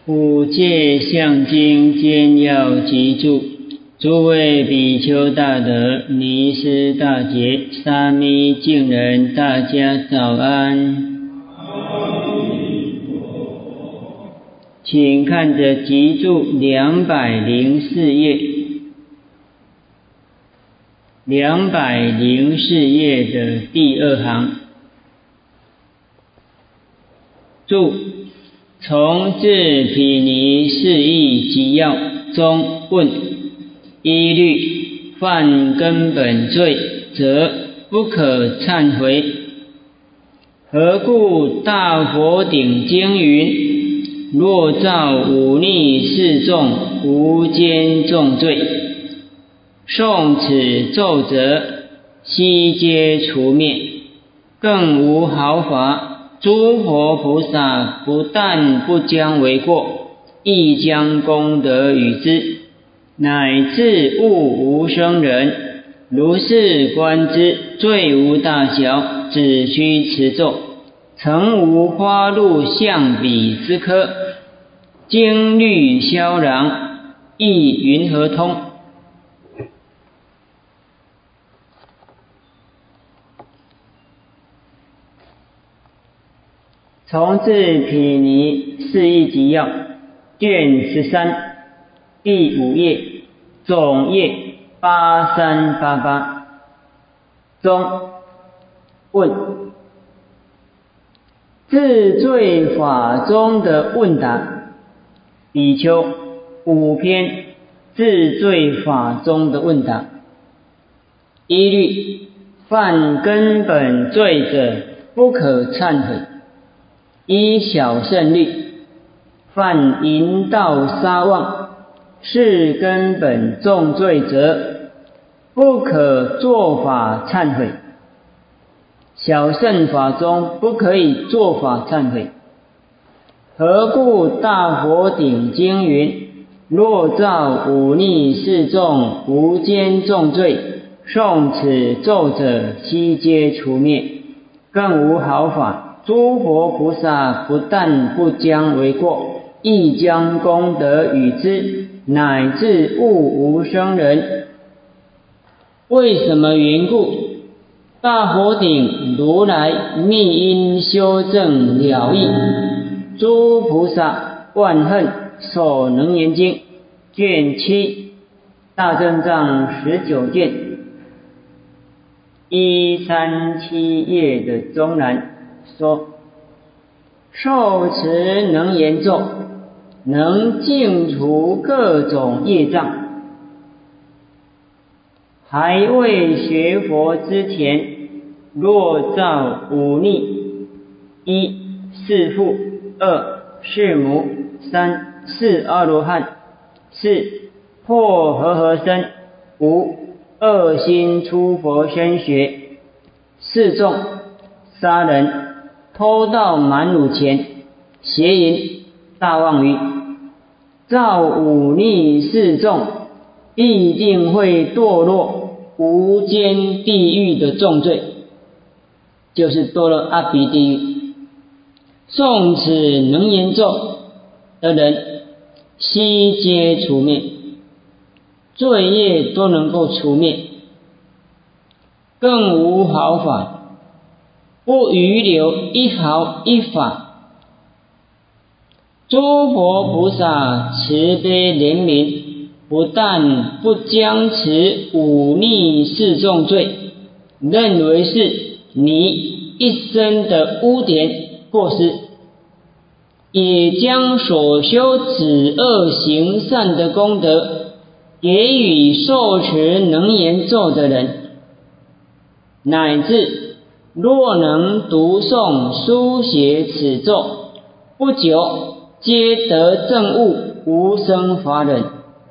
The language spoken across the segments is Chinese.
五戒相经兼要集注。诸位比丘大德、尼师大杰、沙弥净人，大家早安。请看着集注204页，204页的第2行，注从自毗尼释义集要中问：一律犯根本罪，则不可忏悔。何故大佛顶经云：若造忤逆示众，无间重罪。诵此咒者，悉皆除灭，更无毫发。诸佛菩萨不但不将为过，亦将功德与之，乃至物无生人。如是观之，罪无大小，只须持咒，曾无花露象比之科，经律萧朗，亦云何通？从自毗尼释义集要卷13第5页，总页8388中问：治罪法中的问答。比丘5篇治罪法中的问答。一律犯根本罪者，不可忏悔。依小乘律，犯淫盗杀妄是根本重罪者，不可作法忏悔。小乘法中不可以作法忏悔。何故大佛顶经云：若造忤逆示众，无间重罪。诵此咒者，悉皆除灭，更无毫发。诸佛菩萨不但不将为过，亦将功德与之，乃至物无生人。为什么缘故？大佛顶如来密因修正了义，诸菩萨万恨所能言经卷7大正藏19卷137页的中栏说：受持能言咒，能净除各种业障。还未学佛之前，若造忤逆：1弑父，2弑母，3弑阿罗汉，4破和身，5恶心出佛身学，示众杀人，偷盗满汝钱，邪淫大妄语，造忤逆示众，必定会堕落无间地狱的重罪，就是堕落阿鼻地狱。诵此能言咒的人，悉皆除灭，罪业都能够除灭，更无毫发，不余留一毫一法。诸佛菩萨慈悲怜悯，不但不将持忤逆示众罪认为是你一生的污点过失，也将所修止恶行善的功德给予受持能言咒的人，乃至若能读诵书写此咒，不久皆得证悟无生法忍。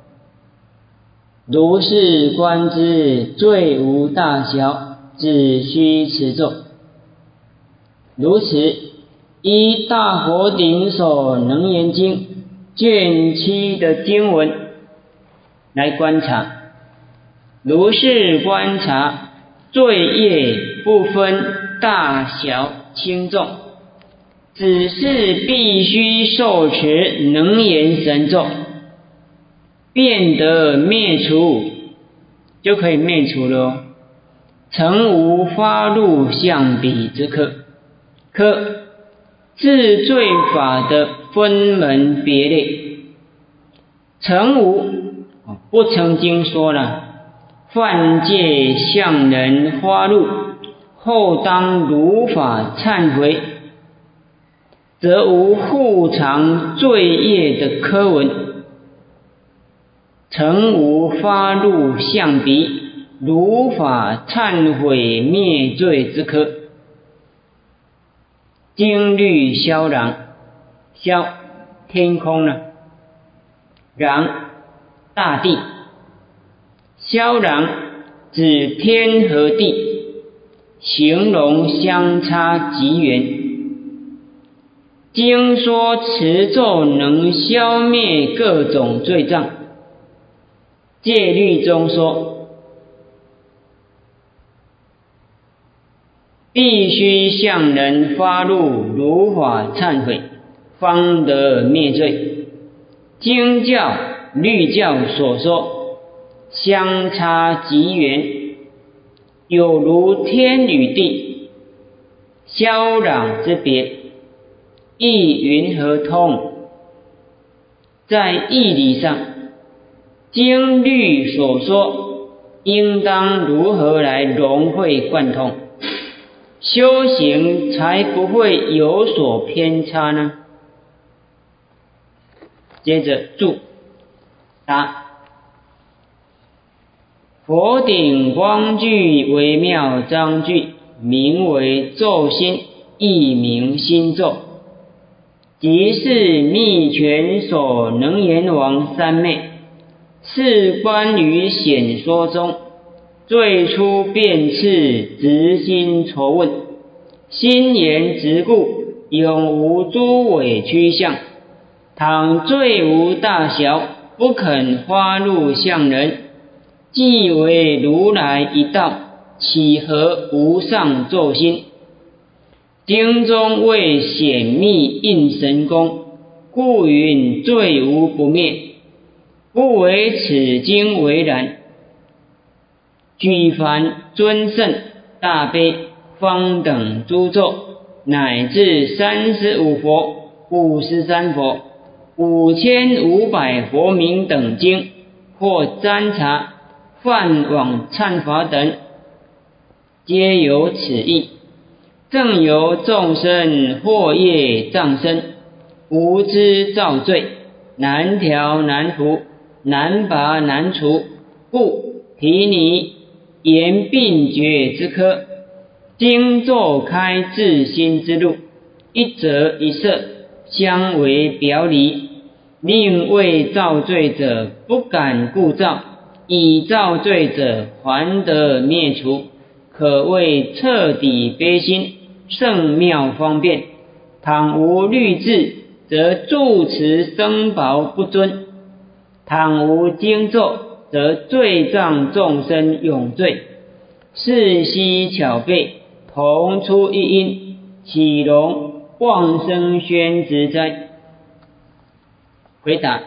如是观之，罪无大小，只须持咒。如此，依大佛顶所能言经卷7的经文来观察，如是观察，罪业不分大小轻重， 只是必须受持能言神咒，便得灭除，就可以灭除了哦。曾无发露象彼之科，科治罪法的分门别类。曾无不曾经说了，犯戒向人发露，后当如法忏悔，则无护藏罪业的科文。曾无发露象彼如法忏悔灭罪之科。经律萧壤，萧天空呢，壤大地，萧壤指天和地，形容相差极远。经说持咒能消灭各种罪障。戒律中说，必须向人发露如法忏悔，方得灭罪。经教律教所说相差极远，有如天与地，萧壤之别，亦云何通？在义理上，经律所说应当如何来融会贯通，修行才不会有所偏差呢？接着注答：佛顶光具微妙章句，名为咒心，亦名心咒，即是密拳所能言王三昧。是关于显说中最初辩斥直心筹问，心言直故，永无诸伪趋向。倘罪无大小，不肯发露向人，即为如来一道，岂合无上咒心？经中为显密应神功，故云罪无不灭。不为此经为然。举凡尊胜、大悲、方等诸咒，乃至35佛、53佛、5500佛名等经，或占察、梵网忏法等，皆有此意。正由众生惑业障身，无知造罪，难调难伏，难拔难除，故提拟言并觉之科，经咒开自心之路，一则一色，相为表里，令未造罪者不敢故造，已造罪者还得灭除，可谓彻底悲心，圣妙方便。倘无律制，则住持僧宝不尊；倘无经咒，则罪障众生永罪。世悉巧备，同出一因，岂容妄生宣之哉？回答：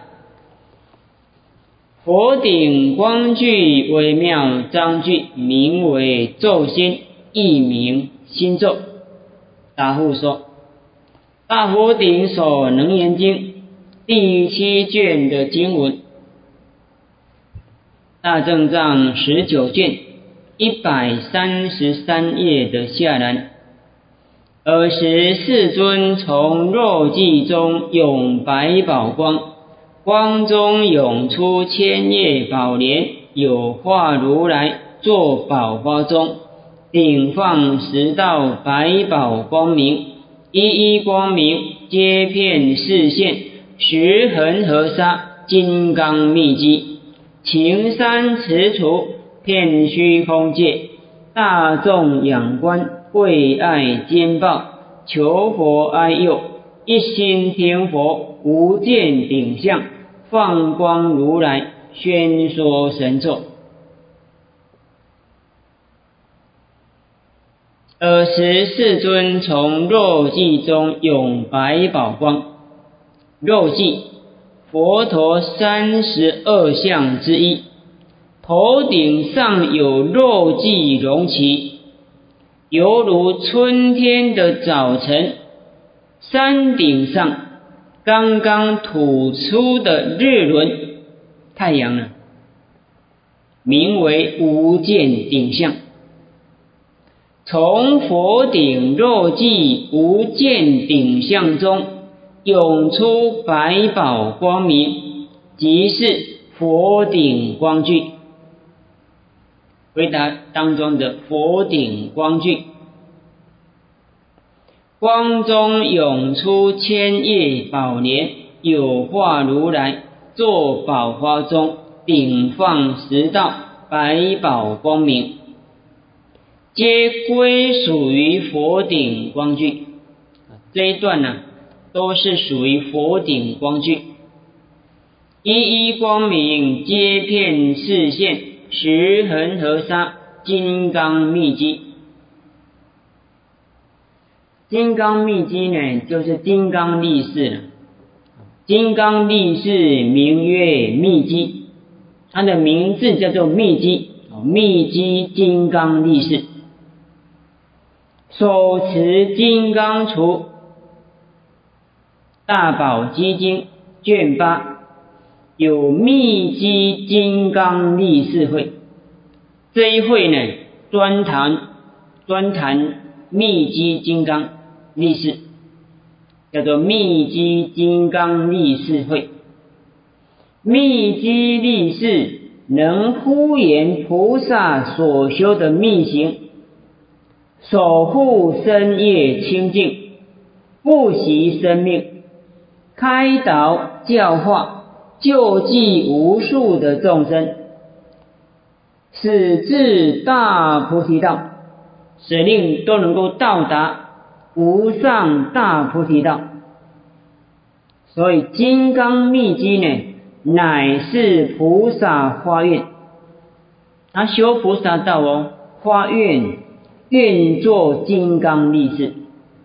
佛顶光具微妙章句，名为咒心，亦名心咒。答复说，大佛顶所能言经第7卷的经文，大正藏19卷133页的下栏，尔时世尊从肉髻中涌百宝光，光中涌出千叶宝莲，有化如来坐宝花中，顶放10道百宝光明，一一光明皆遍视线，10恒河沙金刚密机，晴山持杵遍虚空界，大众仰观跪爱坚抱，求佛哀佑，一心听佛，无见顶相，放光如来，宣说神咒。 尔时世尊从肉髻中涌百宝光，肉髻佛陀32相之一，头顶上有肉髻隆起，犹如春天的早晨，山顶上刚刚吐出的日轮太阳呢，名为无见顶相。从佛顶肉髻无见顶相中涌出百宝光明，即是佛顶光聚。回答当中的佛顶光聚，光中涌出千叶宝莲，有化如来坐宝花中，顶放10道百宝光明，皆归属于佛顶光聚。这一段呢，都是属于佛顶光聚，一一光明皆遍示现10恒河沙金刚密机。金刚密机呢，就是金刚力士了。金刚力士名曰密机，它的名字叫做密机，密机金刚力士。手持金刚杵，大宝积经卷8有密机金刚力士会。这一会呢，专谈密机金刚力士，叫做密机金刚力士会。密机力士能呼延菩萨所修的密行，守护身业清净，不惜生命，开导教化，救济无数的众生，使至大菩提道，使令都能够到达无上大菩提道。所以金刚密机呢，乃是菩萨发愿，他修菩萨道发愿做金刚力士。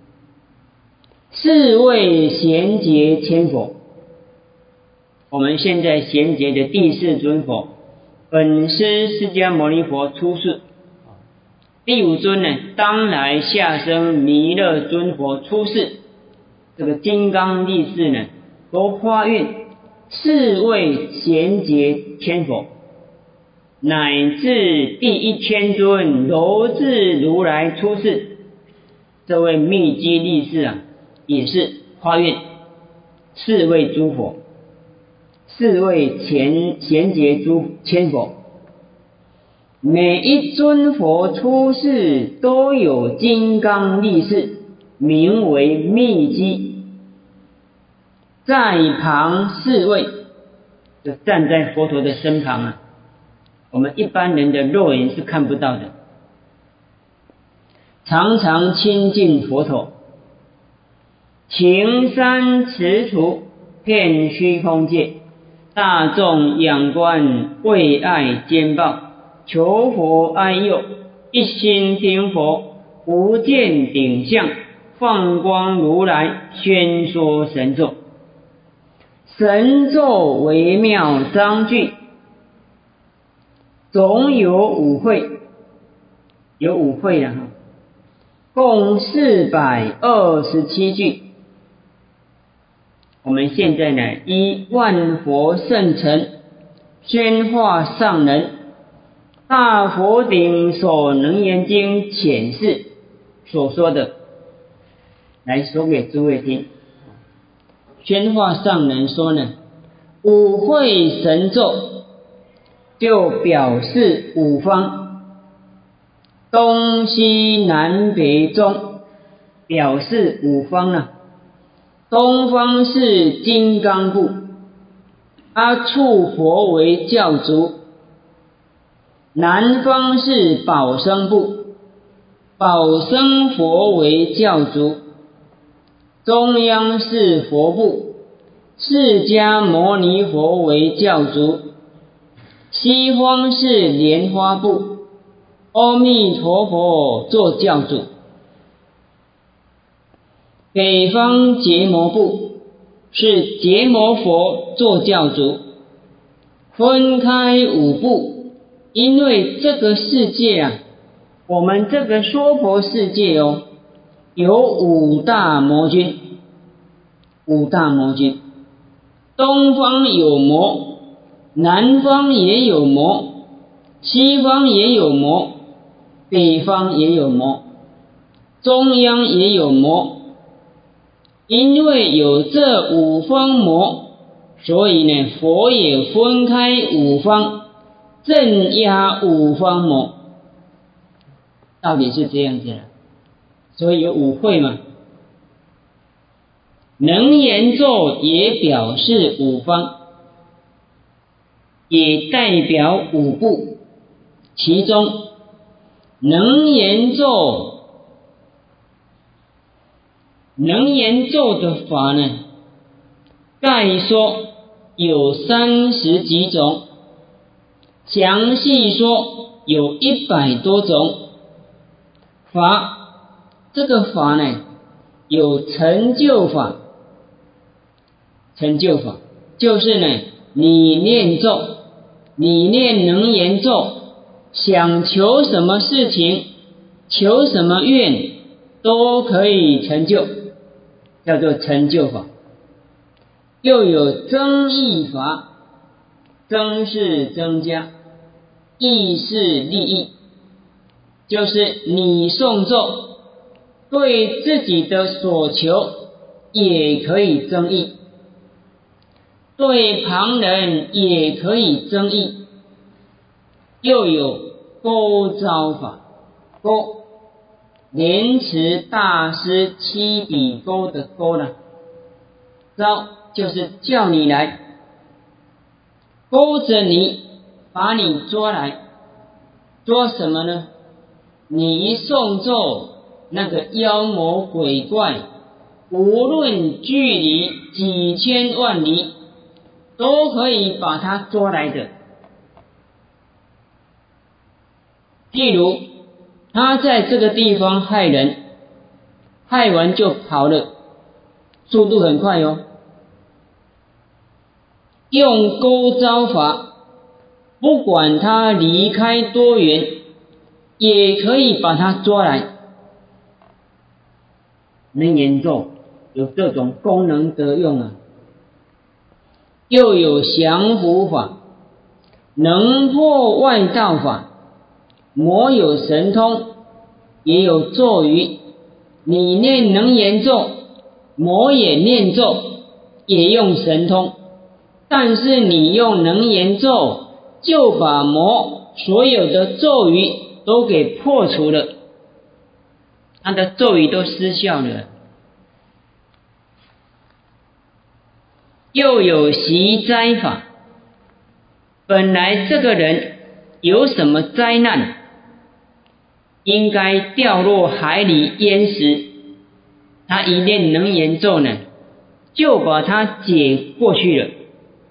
是谓贤劫千佛。我们现在贤劫的第4尊佛，本师释迦牟尼佛出世。第5尊呢，当来下生弥勒尊佛出世。这个金刚力士呢，都发愿是谓贤劫千佛，乃至第1000尊楼至如来出世。这位密机力士啊，也是发愿4位诸佛，4位贤劫千佛。每一尊佛出世都有金刚力士，名为密机。在旁4位，就站在佛陀的身旁啊，我们一般人的肉眼是看不到的，常常亲近佛陀，情山持杵，遍虚空界，大众仰观，为爱兼报，求佛哀佑，一心听佛，无见顶相，放光如来，宣说神咒。神咒微妙章句，总有5会，有5会了，共427句。我们现在呢，依万佛圣尘宣化上人大佛顶所能言经浅释所说的，来说给诸位听。宣化上人说呢，5会神咒就表示5方，东西南北中表示5方啊。东方是金刚部，阿处佛为教主；南方是宝生部，宝生佛为教主；中央是佛部，释迦牟尼佛为教主；西方是莲花部，阿弥陀佛做教主。 北方结魔部是结魔佛做教主，分开五部，因为这个世界啊，我们这个娑婆世界哦，有五大魔君，东方有魔，南方也有魔，西方也有魔，北方也有魔，中央也有魔。因为有这五方魔，所以呢，佛也分开五方，镇压五方魔。道理是这样子的，所以有五会嘛。能言咒也表示五方，也代表五部，其中能言咒的法呢，概说有30几种，详细说有100多种法。这个法呢，有成就法，就是呢，你念咒，你念能言咒，想求什么事情，求什么愿，都可以成就，叫做成就法。又有增益法，增是增加，益是利益，就是你诵咒对自己的所求也可以增益，对旁人也可以增益。又有勾招法，勾莲池大师七笔勾的勾呢，招就是叫你来，勾着你，把你捉来，捉什么呢？你一诵咒，那个妖魔鬼怪，无论距离几千万里，都可以把他捉来的。譬如他在这个地方害人，害完就跑了，速度很快哦。用勾招法，不管他离开多远，也可以把他抓来。能言咒有这种功能得用啊。又有降伏法，能破外道法，魔有神通，也有咒语。你念能言咒，魔也念咒，也用神通，但是你用能言咒，就把魔所有的咒语都给破除了，他的咒语都失效了。又有息灾法，本来这个人有什么灾难，应该掉落海里淹死，他一念能言咒呢，就把他解过去了，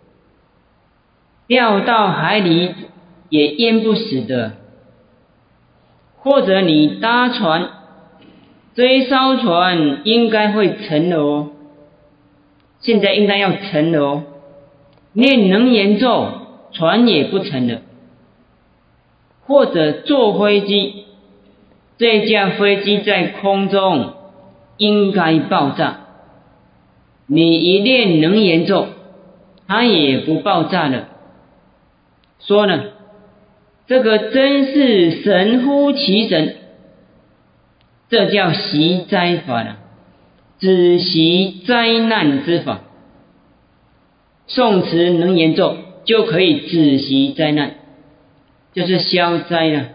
掉到海里也淹不死的。或者你搭船，这一艘船应该会沉了哦，现在应该要沉了哦，念能言咒，船也不沉了。或者坐飞机，这架飞机在空中应该爆炸，你一念能言咒，它也不爆炸了。说呢，这个真是神乎其神，这叫息灾法了，止息灾难之法。诵持能言咒就可以止息灾难，就是消灾了。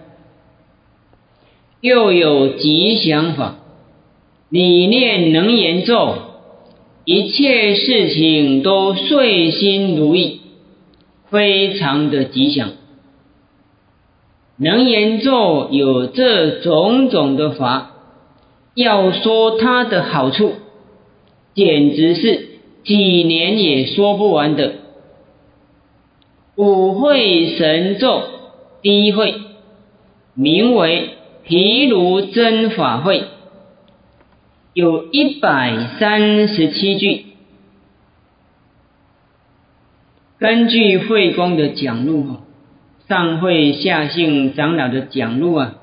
又有吉祥法，你念能言咒，一切事情都顺心如意，非常的吉祥。能言咒有这种种的法，要说它的好处，简直是几年也说不完的。五会神咒第一会名为毗卢真法会， 有137句。根据慧公的讲录，上慧下性长老的讲录啊，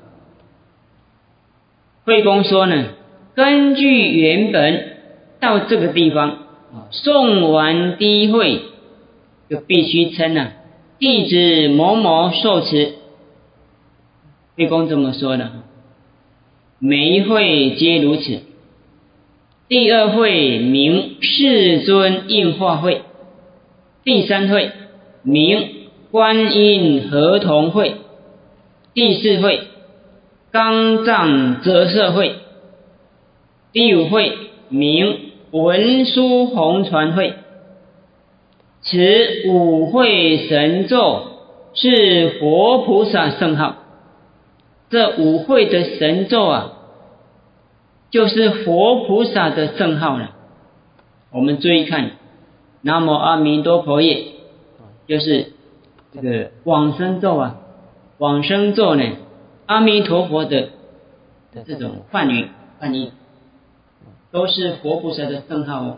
慧公说呢，根据原本到这个地方诵完第一会，就必须称弟子某某受持。慧公这么说的，每一会皆如此。第二会名世尊应化会，第三会名观音合同会，第四会刚藏折射会，第五会名文殊红传会。此五会神咒是佛菩萨圣号。这五会的神咒啊，就是佛菩萨的圣号了。我们注意看，南无阿弥陀佛耶，就是这个往生咒啊。往生咒呢，阿弥陀佛的这种梵语翻译，都是佛菩萨的圣号哦。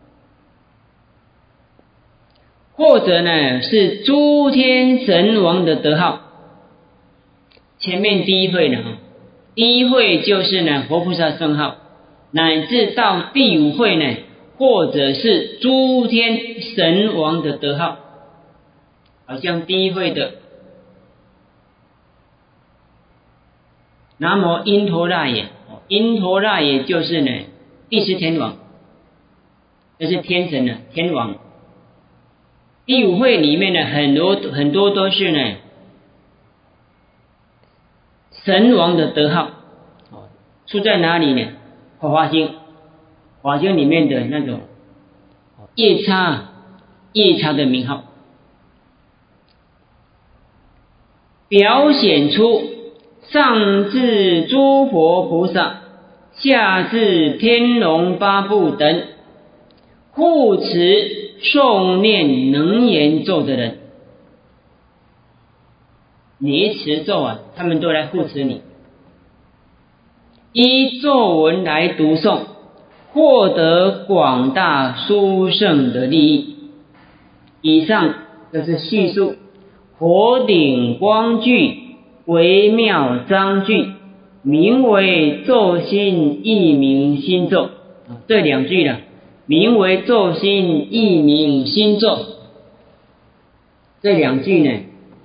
或者呢，是诸天神王的德号。前面第一会呢，第一会就是呢佛菩萨圣号，乃至到第五会呢，或者是诸天神王的德号。好像第一会的南无因陀那耶，因陀那耶就是呢第十天王，这是天神呢，天王。第五会里面呢，很多都是呢神王的德号，出在哪里呢？华经，华经里面的那种夜叉的名号，表显出上至诸佛菩萨，下至天龙八部等护持诵念能言咒的人。你一持咒啊，他们都来护持你，依咒文来读诵，获得广大殊胜的利益。以上就是叙述佛顶光句微妙章句，名为咒心一名心咒。这两句呢，名为咒心一名心咒。这两句呢，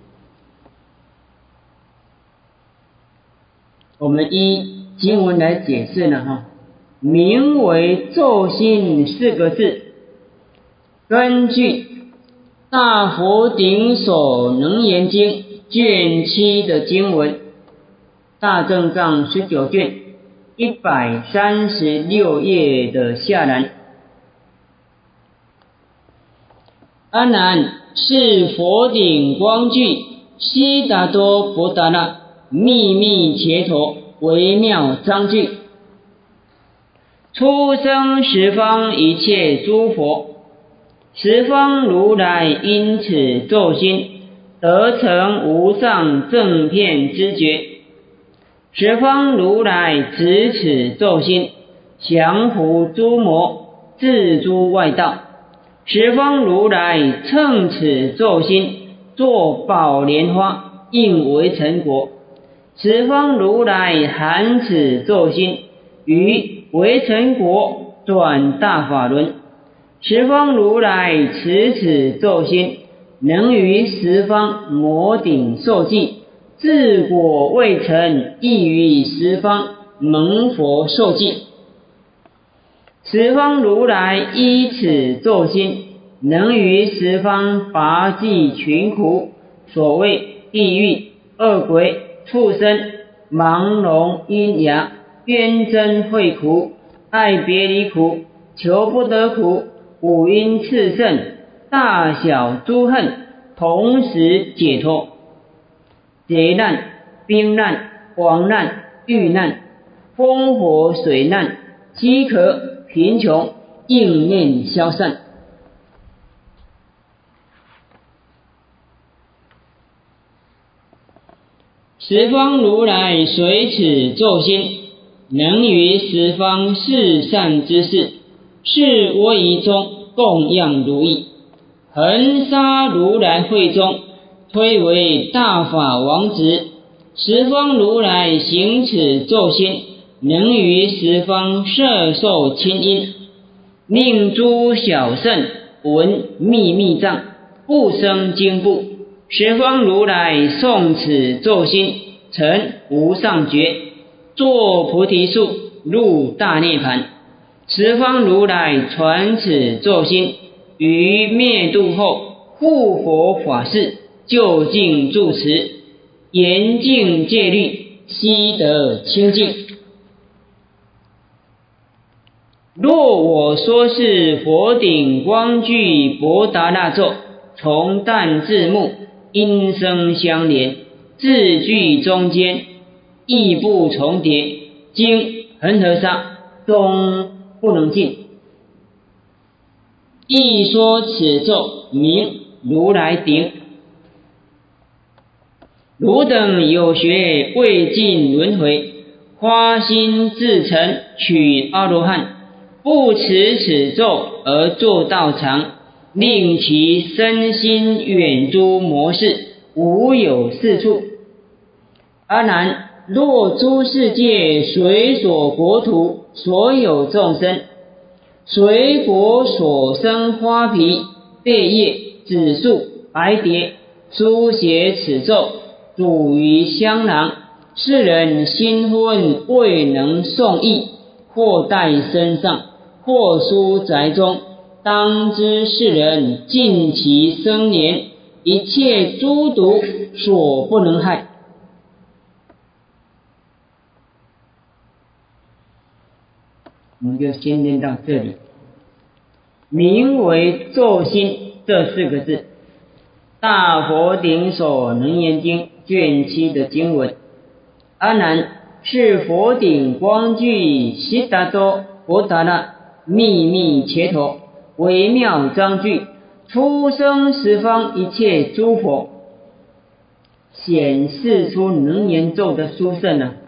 我们依经文来解释呢，名为咒心四个字，根据大佛顶首能言经卷7的经文，大正藏19卷136页的下栏，阿难，是佛顶光具悉达多婆达那秘密伽陀微妙章句，出生十方一切诸佛，十方如来因此咒心，得成无上正遍知觉。十方如来持此咒心，降伏诸魔，自诸外道。十方如来乘此咒心，作宝莲花，应为成果。十方如来含此咒心，于为成果转大法轮。十方如来持此咒心，能于十方摩顶受记，自果未成，亦于十方蒙佛受记。十方如来依此咒心，能于十方拔济群苦，所谓地狱、恶鬼、畜生、盲聋、阴哑、冤憎会苦、爱别离苦、求不得苦、五阴炽盛、大小诸恨，同时解脱。劫难、兵难、亡难、遇难、风火水难、饥渴、贫穷，应念消散。十方如来随此咒心， 能于十方世善之事，是我以中供养如意，恒沙如来会中，推为大法王子。十方如来行此咒心，能于十方摄受清音，令诸小圣闻秘密藏，不生惊怖。十方如来诵此咒心，成无上觉，作菩提树，入大涅盘。十方如来传此咒心，于灭度后，护佛法事，就近住持，严禁戒律，悉得清净。若我说是佛顶光具博达那咒，从旦至暮，音声相连，字句中间，亦不重叠，经恒河沙，终不能尽。亦说此咒名如来顶。汝等有学未尽轮回，花心自成取阿罗汉，不持此咒而作道场，令其身心远诸魔事，无有是处。阿难，若诸世界随所国土所有众生，随国所生花皮、贝叶、紫树、白蝶，书写此咒，主于香囊，世人新婚未能诵译，或带身上，或书宅中，当知世人尽其生年，一切诸毒所不能害。我们就先念到这里。名为咒心这4个字，大佛顶首楞严经卷7的经文。阿难，是佛顶光具悉达多博达那秘密伽陀微妙章句，出生十方一切诸佛，显示出楞严咒的殊胜啊。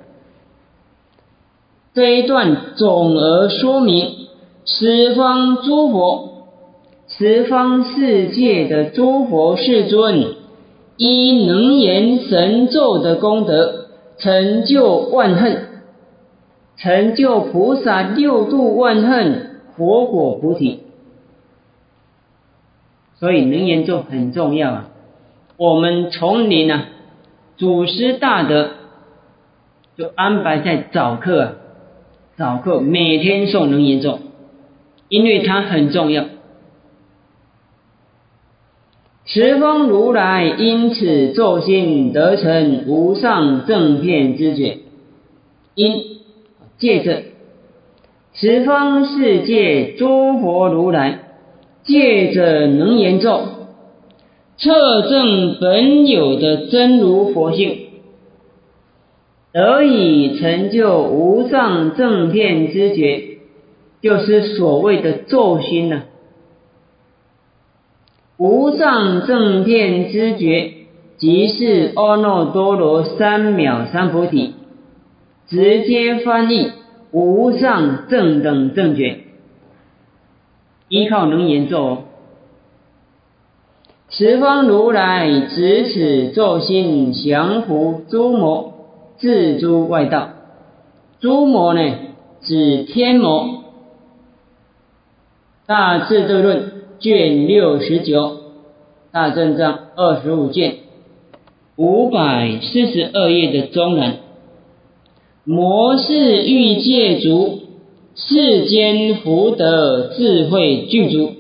这一段总而说明，十方诸佛，十方世界的诸佛世尊，依能言神咒的功德，成就万恨，成就菩萨六度万恨，佛果菩提。所以能言咒很重要啊。我们丛林啊，祖师大德就安排在早课啊，早课每天诵能言咒，因为它很重要。十方如来因此咒心得成无上正遍知觉，因借着十方世界诸佛如来，借着能言咒，测证本有的真如佛性，得以成就无上正遍知觉，就是所谓的咒心啊。无上正遍知觉，即是阿耨多罗三藐三菩提，直接翻译无上正等正觉。依靠能言咒哦，十方如来执此咒心，降伏诸魔，治诸外道。诸魔呢，指天魔。大智度论卷69，大正藏25卷542页的中南，魔是欲界足，世间福德智慧具足。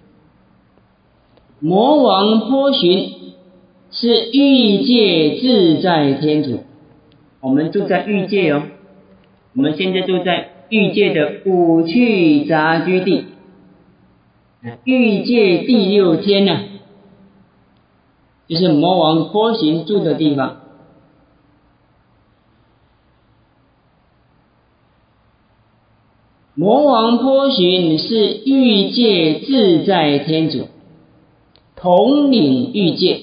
魔王波旬是欲界自在天主，我们住在欲界哦，我们现在住在欲界的五趣杂居地，欲界第6天呢，就是魔王波旬住的地方。魔王波旬是欲界自在天主，统领欲界，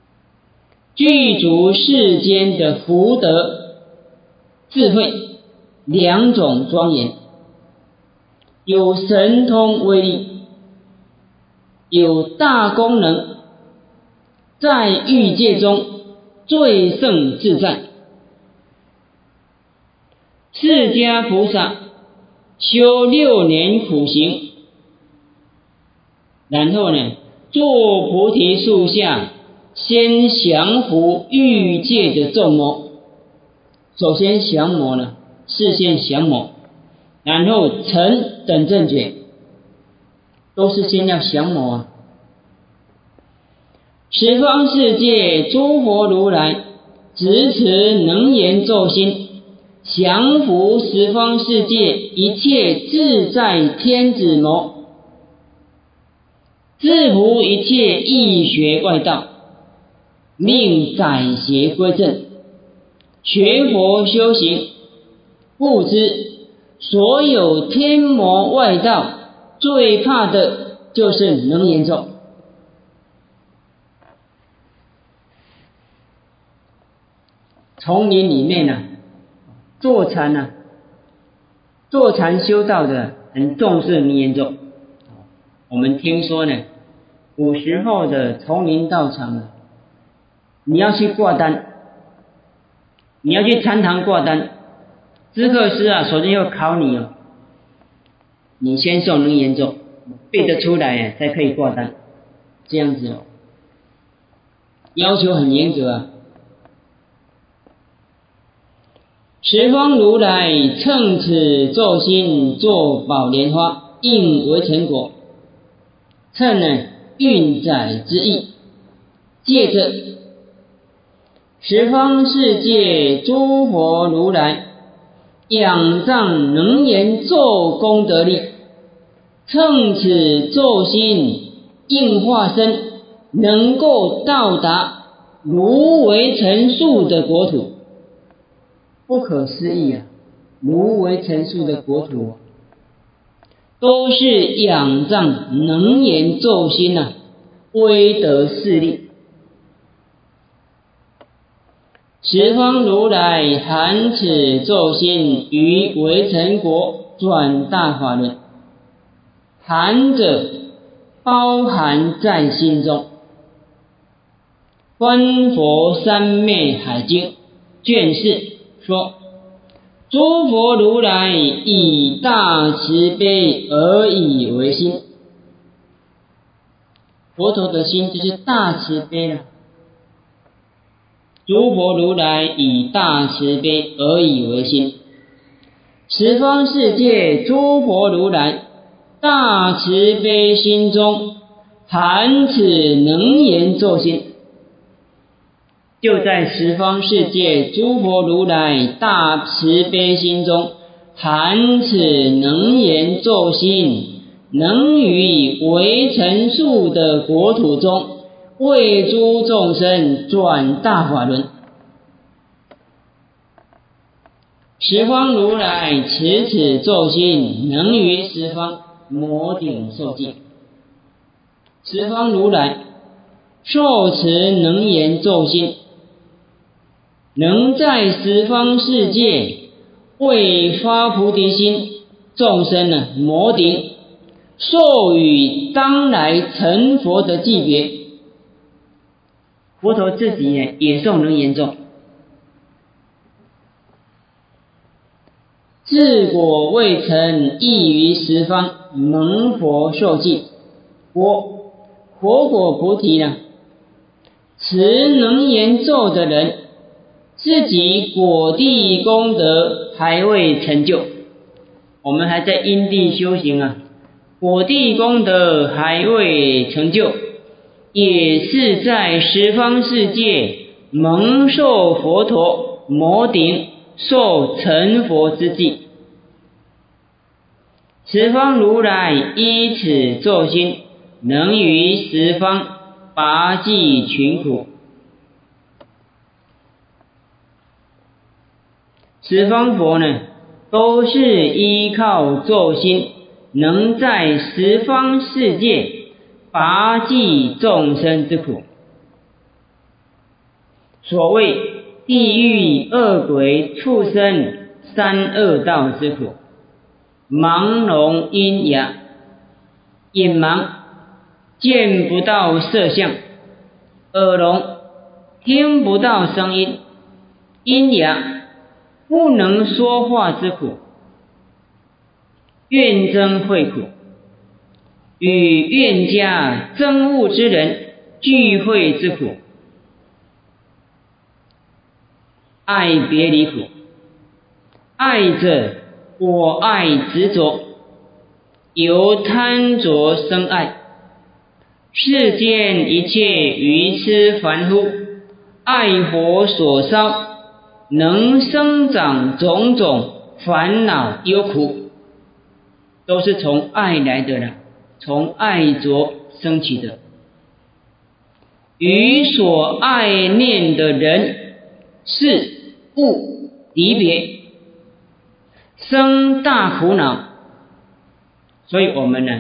具足世间的福德智慧， 两种庄严，有神通威力，有大功能，在欲界中最胜自在。释迦菩萨修6年苦行，然后呢，坐菩提树下，先降伏欲界的众魔。首先降魔呢，视线降魔，然后成等正觉，都是先要降魔啊。十方世界诸佛如来执持能言咒心，降伏十方世界一切自在天子魔，制服一切异学外道，令宰邪归正，学佛修行，故知所有天魔外道最怕的就是能言咒。丛林里面呢，坐禅修道的很重视能言咒。我们听说呢，古时候的丛林道场呢，你要去挂单，你要去禅堂挂单，知客师啊，首先要考你哦，你先诵能言咒，背得出来才可以挂单，这样子哦，要求很严格啊。十方如来乘此咒心作宝莲花，应为成果，趁呢运载之意，借着十方世界诸佛如来仰仗能言咒功德力，乘此咒心应化身，能够到达如为成数的国土。不可思议啊，如为成数的国土都是仰仗能言咒心啊，威德势力。十方如来含此咒心于为成国转大法轮，含者包含在心中。观佛三昧海经卷4说，诸佛如来以大慈悲而以为心。佛陀的心就是大慈悲了。诸佛如来以大慈悲而以为心，十方世界诸佛如来大慈悲心中含此能言咒心。就在十方世界诸佛如来大慈悲心中含此能言咒心，能于为成数的国土中为诸众生转大法轮。十方如来持此咒心，能于十方摩顶受记。十方如来受持能言咒心，能在十方世界为发菩提心，众生呢摩顶，授予当来成佛的级别。佛陀自己也诵能言咒，自果未成，亦于十方蒙佛受记。佛果菩提呢，持能言咒的人，自己果地功德还未成就，我们还在因地修行啊，果地功德还未成就，也是在十方世界蒙受佛陀摩顶受成佛之际。十方如来依此咒心，能于十方拔济群苦。十方佛呢，都是依靠咒心，能在十方世界拔济众生之苦。所谓地狱恶鬼畜生三恶道之苦，盲聋喑哑，眼盲见不到色相，耳聋听不到声音，喑哑不能说话之苦，怨憎会苦，与怨家憎恶之人聚会之苦，爱别离苦，爱者我爱执着，由贪着生爱，世间一切愚痴凡夫，爱火所烧，能生长种种烦恼忧苦，都是从爱来的了，从爱着升起的。与所爱念的人事物离别，生大苦恼。所以我们呢，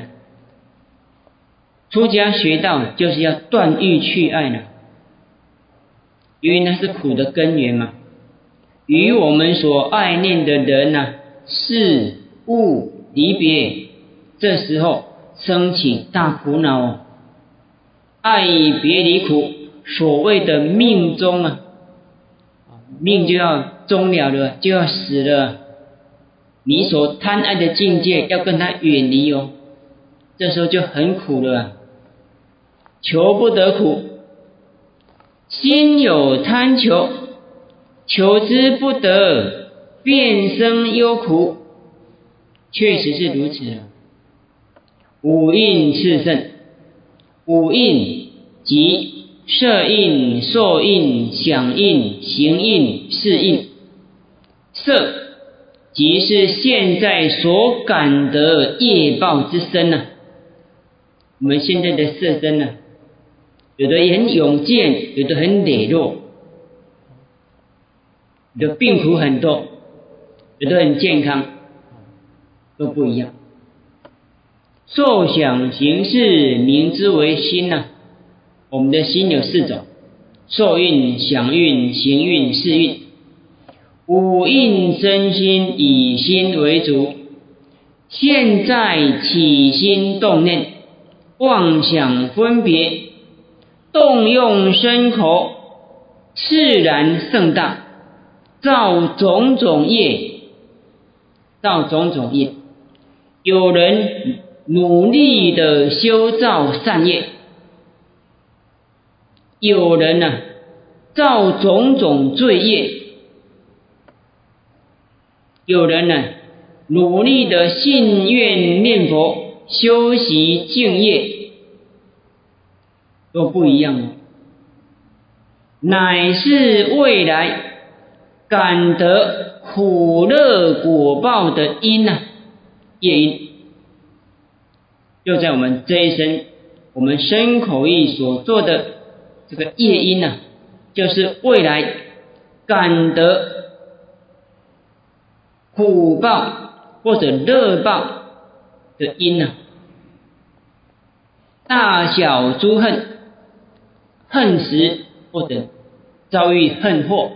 出家学道就是要断欲去爱呢，因为那是苦的根源嘛。与我们所爱念的人呢，事物离别，这时候升起大苦恼哦。爱别离苦，所谓的命终啊，命就要终了了，就要死了。你所贪爱的境界要跟他远离哦，这时候就很苦了，求不得苦，心有贪求，求之不得，便生忧苦，确实是如此。五蕴炽盛，五蕴即色蕴、受蕴、想蕴、行蕴、识蕴。色即是现在所感得业报之身啊，我们现在的色身啊，有的很勇健，有的很羸弱，有的病苦很多，有的很健康，都不一样。受想行识名之为心啊，我们的心有四种：受蕴、想蕴、行蕴、识蕴。五蕴身心以心为主，现在起心动念，妄想分别，动用身口，自然盛大，造种种业，造种种业。有人努力的修造善业，有人呢造种种罪业，有人呢努力的信愿念佛，修习净业，都不一样哦。乃是未来感得苦乐果报的因啊，业因，就在我们这一生，我们身口意所做的这个业因啊，就是未来感得苦报或者乐报的因啊。大小诸恨，恨时或者遭遇恨祸，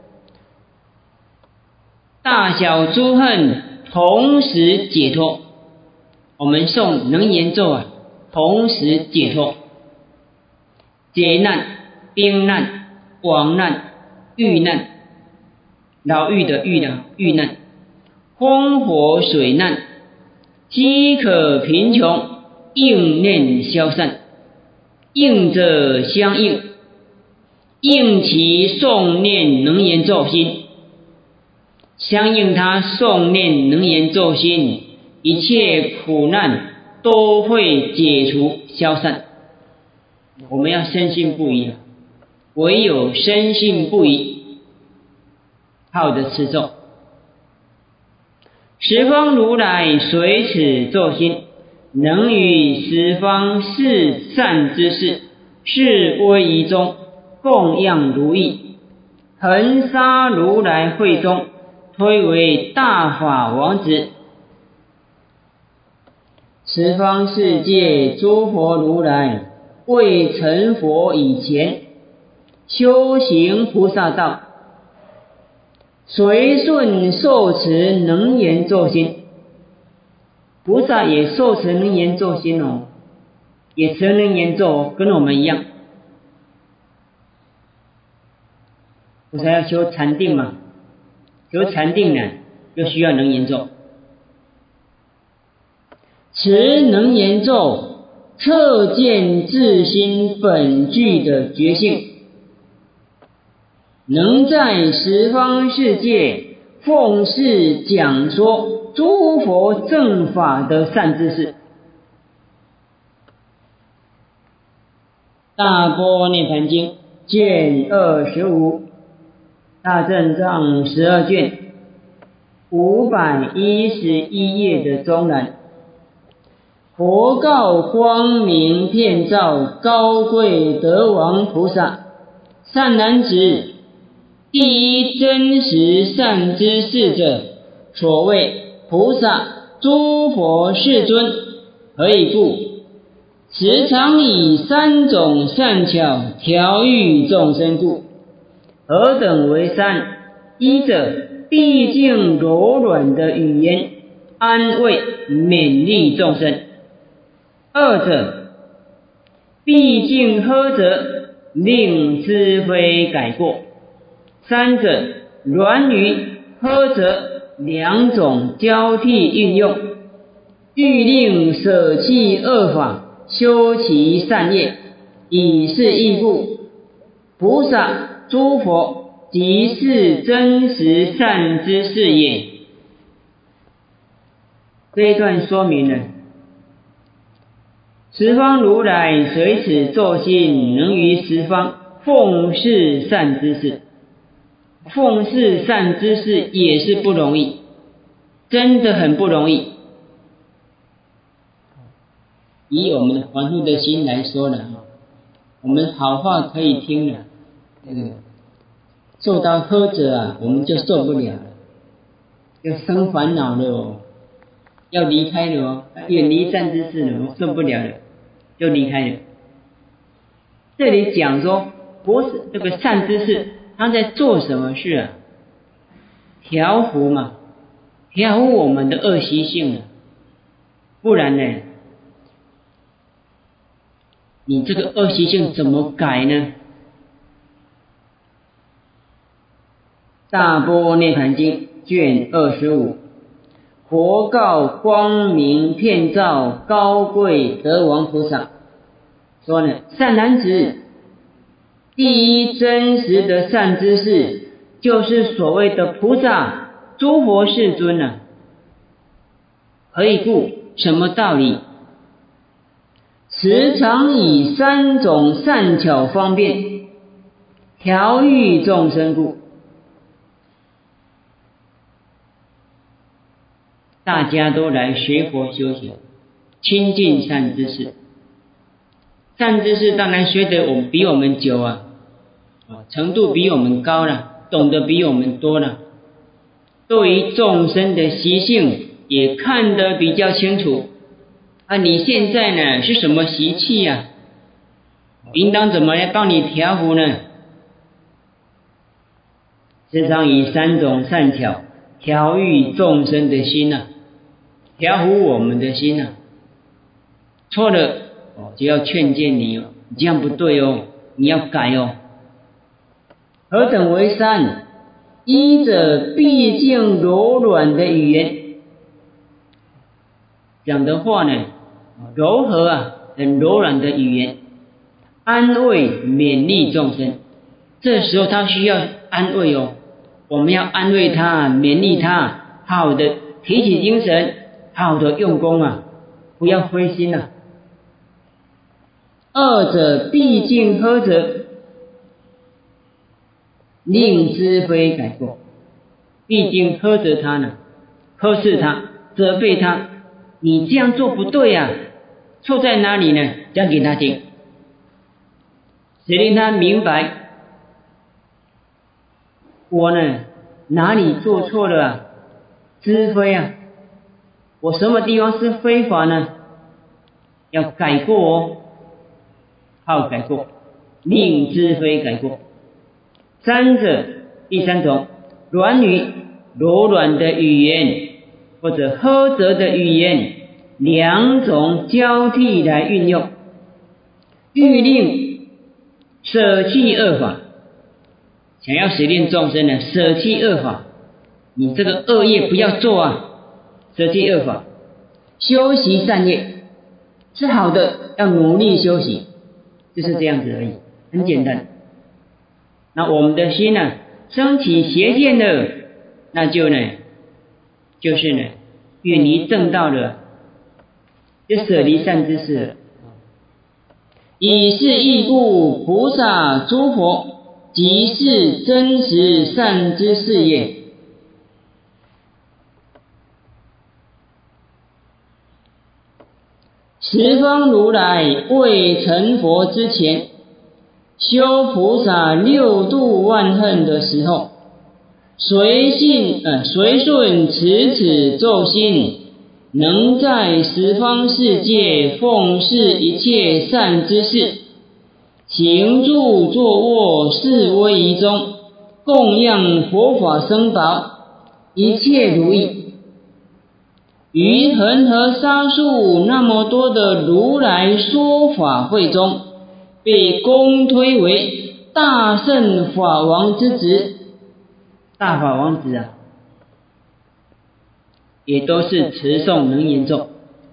大小诸恨同时解脱。我们诵能言咒啊，同时解脱。劫难、兵难、亡难、遇难，牢狱的狱呢，遇难，风火水难，饥渴贫穷，应念消散，应者相应，应其诵念能言咒心，相应他诵念能言咒心，一切苦难都会解除消散。我们要深信不疑，唯有深信不疑，好的持咒。十方如来随此咒心，能与十方四善之事，是威仪中供养如意，恒沙如来会中，推为大法王子。十方世界诸佛如来未成佛以前，修行菩萨道， 随顺受持能言咒心，菩萨也受持能言咒心哦，也持能言咒哦，跟我们一样。菩萨要修禅定嘛，修禅定呢，就需要能言咒。持能言咒，彻见自心本具的觉性，能在十方世界奉事讲说诸佛正法的善知识。大般涅盘经卷25，大正藏12卷511页的中栏，佛告光明遍照高贵德王菩萨：善男子，第一真实善知识者，所谓菩萨、诸佛世尊。何以故？时常以三种善巧调御众生故。何等为善？一者，毕竟柔软的语言，安慰勉励众生；二者，毕竟呵责，令知非改过；三者，软语呵责两种交替运用，欲令舍弃恶法，修其善业，以是义故，菩萨、诸佛即是真实善知识也。这一段说明了十方如来随此咒心，能于十方奉事善知识。奉事善知识也是不容易，真的很不容易。以我们还护的心来说呢，我们好话可以听了，受到呵责啊，我们就受不了了，要生烦恼了哦，要离开了哦，远离善知识了，我受不了了，就离开了。这里讲说，这个善知识他在做什么事啊？调伏嘛，调伏我们的恶习性啊，不然呢？你这个恶习性怎么改呢？大般涅盘经卷25，佛告光明遍照高贵德王菩萨说呢，善男子，第一真实的善知识，就是所谓的菩萨、诸佛世尊啊。何以故？什么道理？时常以三种善巧方便调御众生故。大家都来学佛修行，亲近善知识。善知识当然学得比我们久啊，程度比我们高了，懂得比我们多了，对于众生的习性也看得比较清楚。你现在呢是什么习气啊？应当怎么来帮你调伏呢？时常以三种善巧调御众生的心啊，调伏我们的心啊。错了就要劝诫你哦，你这样不对哦，你要改哦。何等为善？一者毕竟柔软的语言，讲的话呢柔和啊，很柔软的语言，安慰勉励众生。这时候他需要安慰哦，我们要安慰他，勉励他，好好的提起精神，好好的用功啊，不要灰心啊。二者毕竟呵责，令知非改过。毕竟呵责他呢，呵斥他，责备他，你这样做不对啊，错在哪里呢？讲给他听，使令他明白，我呢哪里做错了啊？知非啊，我什么地方是非法呢？要改过哦，好改过，令知非改过。三者，第三种， 软语、柔软的语言或者呵责的语言，两种交替来运用，欲令舍弃恶法。想要使令众生呢舍弃恶法，你这个恶业不要做啊，舍弃恶法，修习善业是好的，要努力修习，就是这样子而已，很简单。那我们的心呢升起邪见了，那就是呢远离正道了，就舍离善知识了。以是义故，菩萨诸佛即是真实善知识也。十方如来未成佛之前，修菩萨六度万恨的时候，随顺此咒心，能在十方世界奉事一切善知识，行住坐卧四威仪中，供养佛法僧宝，一切如意。于恒河沙数那么多的如来说法会中，被公推为大圣法王之职，大法王子啊，也都是持诵能言咒。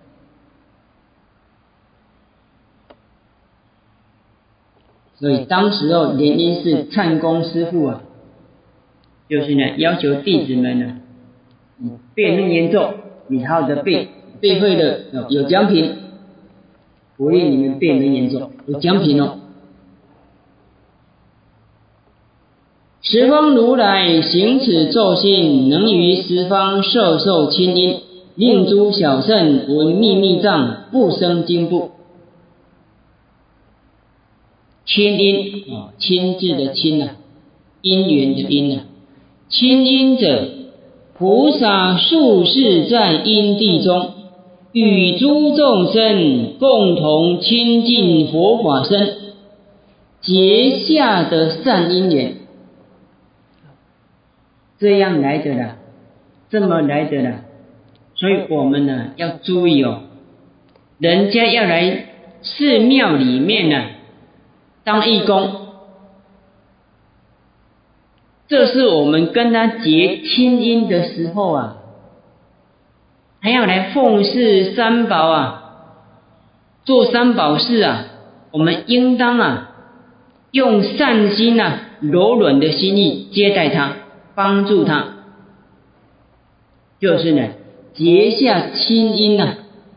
所以当时候莲因寺忏公师父啊，就是呢要求弟子们呢，背能言咒，你好好的背会了有奖品，鼓励你们背能言咒，有奖品哦。十方如来行此咒心，能于十方摄受清音，令诸小圣闻秘密藏，不生惊怖。清音亲字的亲啊，因缘的因啊，清音者，菩萨数世在因地中，与诸众生共同亲近佛法身，结下的善因缘，这样来的啦，这么来的啦。所以我们呢要注意哦，人家要来寺庙里面呢当义工，这是我们跟他结亲因的时候啊，还要来奉事三宝啊，做三宝事啊，我们应当啊用善心啊柔软的心意接待他，帮助他，就是呢结下亲因啊。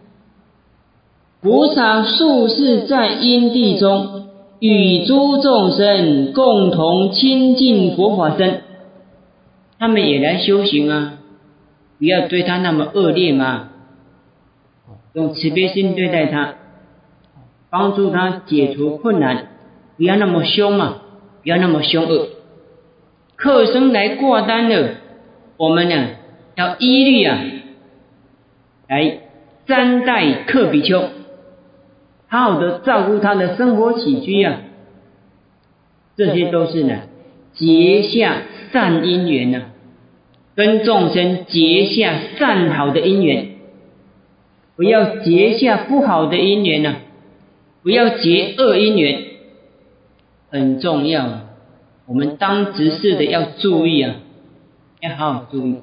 菩萨数世在因地中，与诸众生共同亲近佛法身，他们也来修行啊，不要对他那么恶劣嘛，用慈悲心对待他，帮助他解除困难，不要那么凶嘛，不要那么凶恶。客生来挂单了，我们呢要依律啊来瞻待客比丘，好好的照顾他的生活起居啊，这些都是呢结下善因缘啊，跟众生结下善好的因缘，不要结下不好的因缘啊，不要结恶因缘，很重要啊。我们当执事的要注意啊，要好好注意。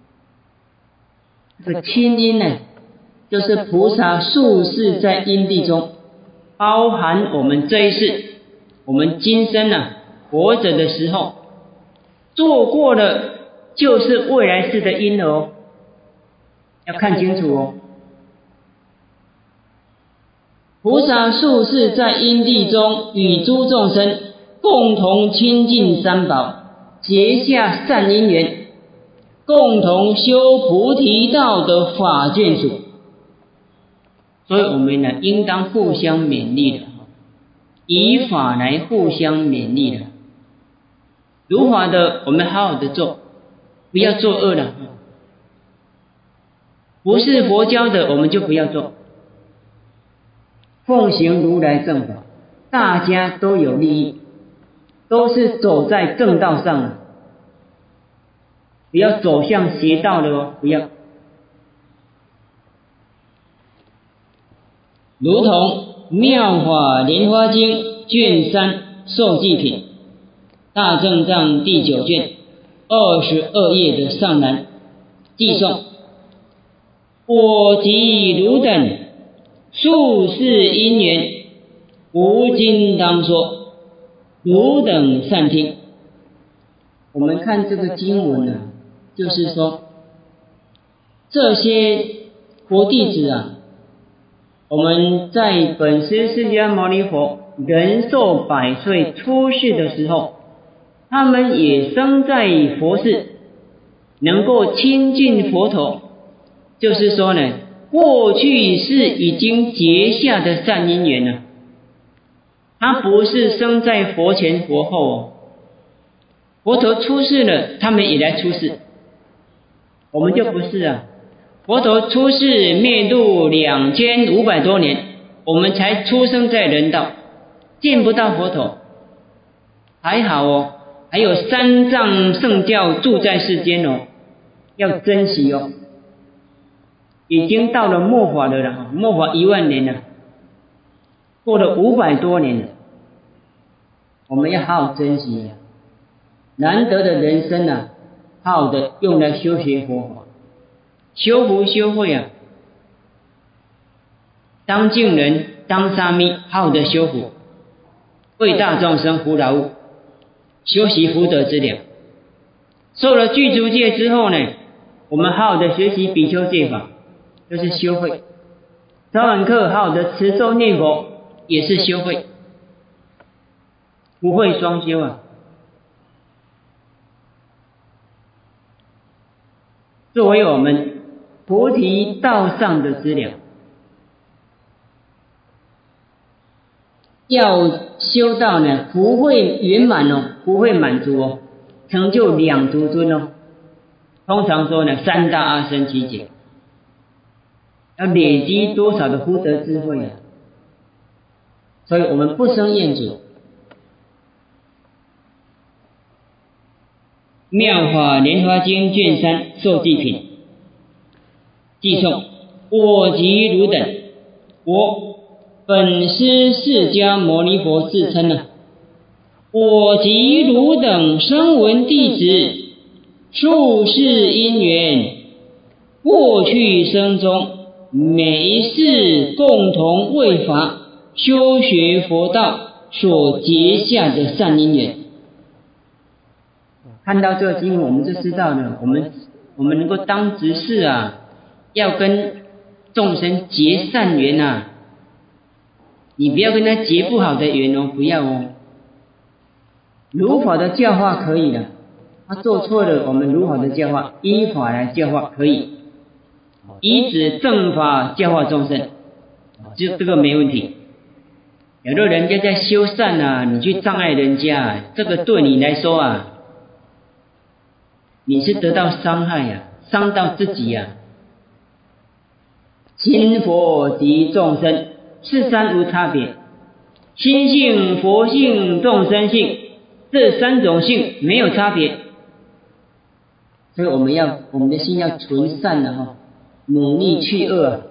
这个亲因呢，就是菩萨数世在因地中，包含我们这一世，我们今生啊活着的时候做过的，就是未来世的因了哦，要看清楚哦。菩萨数世在因地中，与诸众生共同亲近三宝，结下善因缘，共同修菩提道的法眷属。所以我们呢应当互相勉励的，以法来互相勉励的。如法的我们好好的做，不要做恶了。不是佛教的我们就不要做，奉行如来正法，大家都有利益，都是走在正道上。 不要走向邪道的哦，不要。如同《妙法莲华经》卷3受记品大正藏第9卷22页的上栏记诵：我及汝等数世因缘，无今当说，汝等善听。我们看这个经文呢，就是说这些佛弟子啊，我们在本师释迦牟尼佛人寿100岁出世的时候，他们也生在佛世，能够亲近佛陀，就是说呢，过去是已经结下的善因缘了。他不是生在佛前佛后哦，佛陀出世了，他们也来出世，我们就不是啊。佛陀出世灭度2500多年，我们才出生在人道，见不到佛陀。还好哦，还有三藏圣教住在世间哦，要珍惜哦。已经到了末法了，末法1万年了，过了500多年了，我们要好好珍惜难得的人生啊，好好的用来修学佛法，修福修慧啊。当净人，当沙弥，好好的修福，为大众生扶劳务，修习福德之粮。受了具足戒之后呢，我们好好的学习比丘戒法，就是修慧。早晚课好好的持咒念佛，也是修慧，福慧双修啊。作为我们菩提道上的资粮，要修到呢福慧圆满哦，福慧满足哦，成就2足尊哦。通常说呢3大阿僧祇劫，要累积多少的福德智慧啊？所以我们不生厌足。妙法莲华经卷3受记品记诵：我及汝等，我本师释迦牟尼佛自称呢，我及汝等声闻弟子，数世因缘，过去生中每一世共同为法修学佛道所结下的善因缘。看到这个经文，我们就知道呢，我们能够当执事啊，要跟众生结善缘啊，你不要跟他结不好的缘哦，不要哦。如法的教化可以的，他做错了，我们如法的教化，依法来教化可以，以指正法教化众生，这个没问题。有的人家在修善啊，你去障碍人家，这个对你来说啊，你是得到伤害啊，伤到自己啊。亲佛及众生，是三无差别，心性、佛性、众生性，这3种性没有差别。所以我们的心要纯善的哈，努力去恶啊。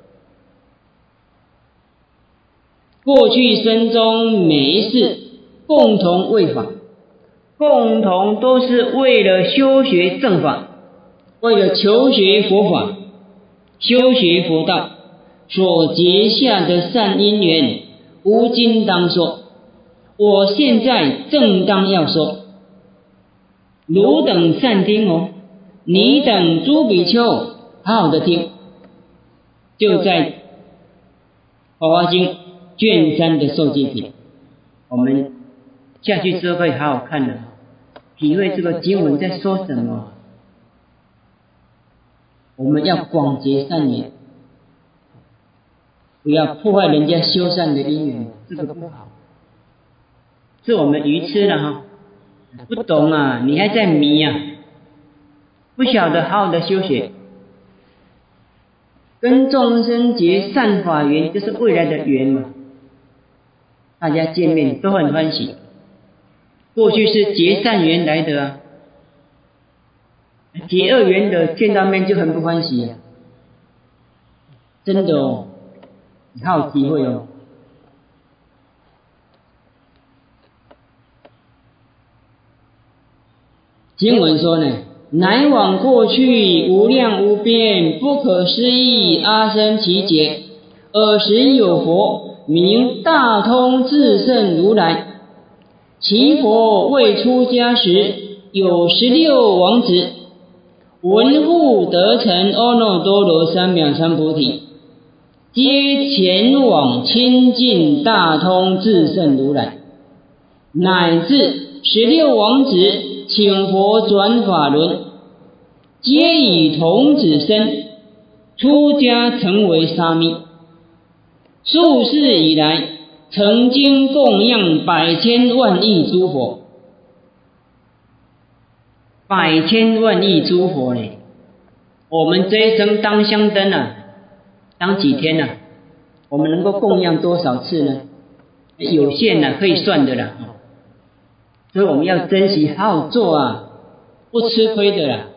过去生中每一世共同为法，共同都是为了修学正法，为了求学佛法，修学佛道所结下的善因缘，无今当说。我现在正当要说，汝等善听哦，你等诸比丘好好的听。就在《法华经》卷3的受记品，我们下去之后可以好好看的，体会这个经文在说什么。我们要广结善缘，不要破坏人家修善的因缘，这个不好。是我们愚痴了哈，不懂啊，你还在迷啊，不晓得好好的修学，跟众生结善法缘，就是未来的缘嘛。大家见面都很欢喜，过去是结善缘来的啊， 结恶缘的见到面就很不欢喜啊，真的哦，你好有机会哦。经文说呢，乃往过去无量无边不可思议阿僧祇劫，尔时有佛名大通智胜如来。其佛未出家时，有16王子，闻复得成阿耨多罗三藐三菩提，皆前往亲近大通智胜如来，乃至16王子请佛转法轮，皆以童子身出家成为沙弥。数世以来，曾经供养百千万亿诸佛，百千万亿诸佛呢？我们这一生当香灯啊，当几天啊？我们能够供养多少次呢？有限啊，可以算的啦。所以我们要珍惜，好好做啊，不吃亏的啦。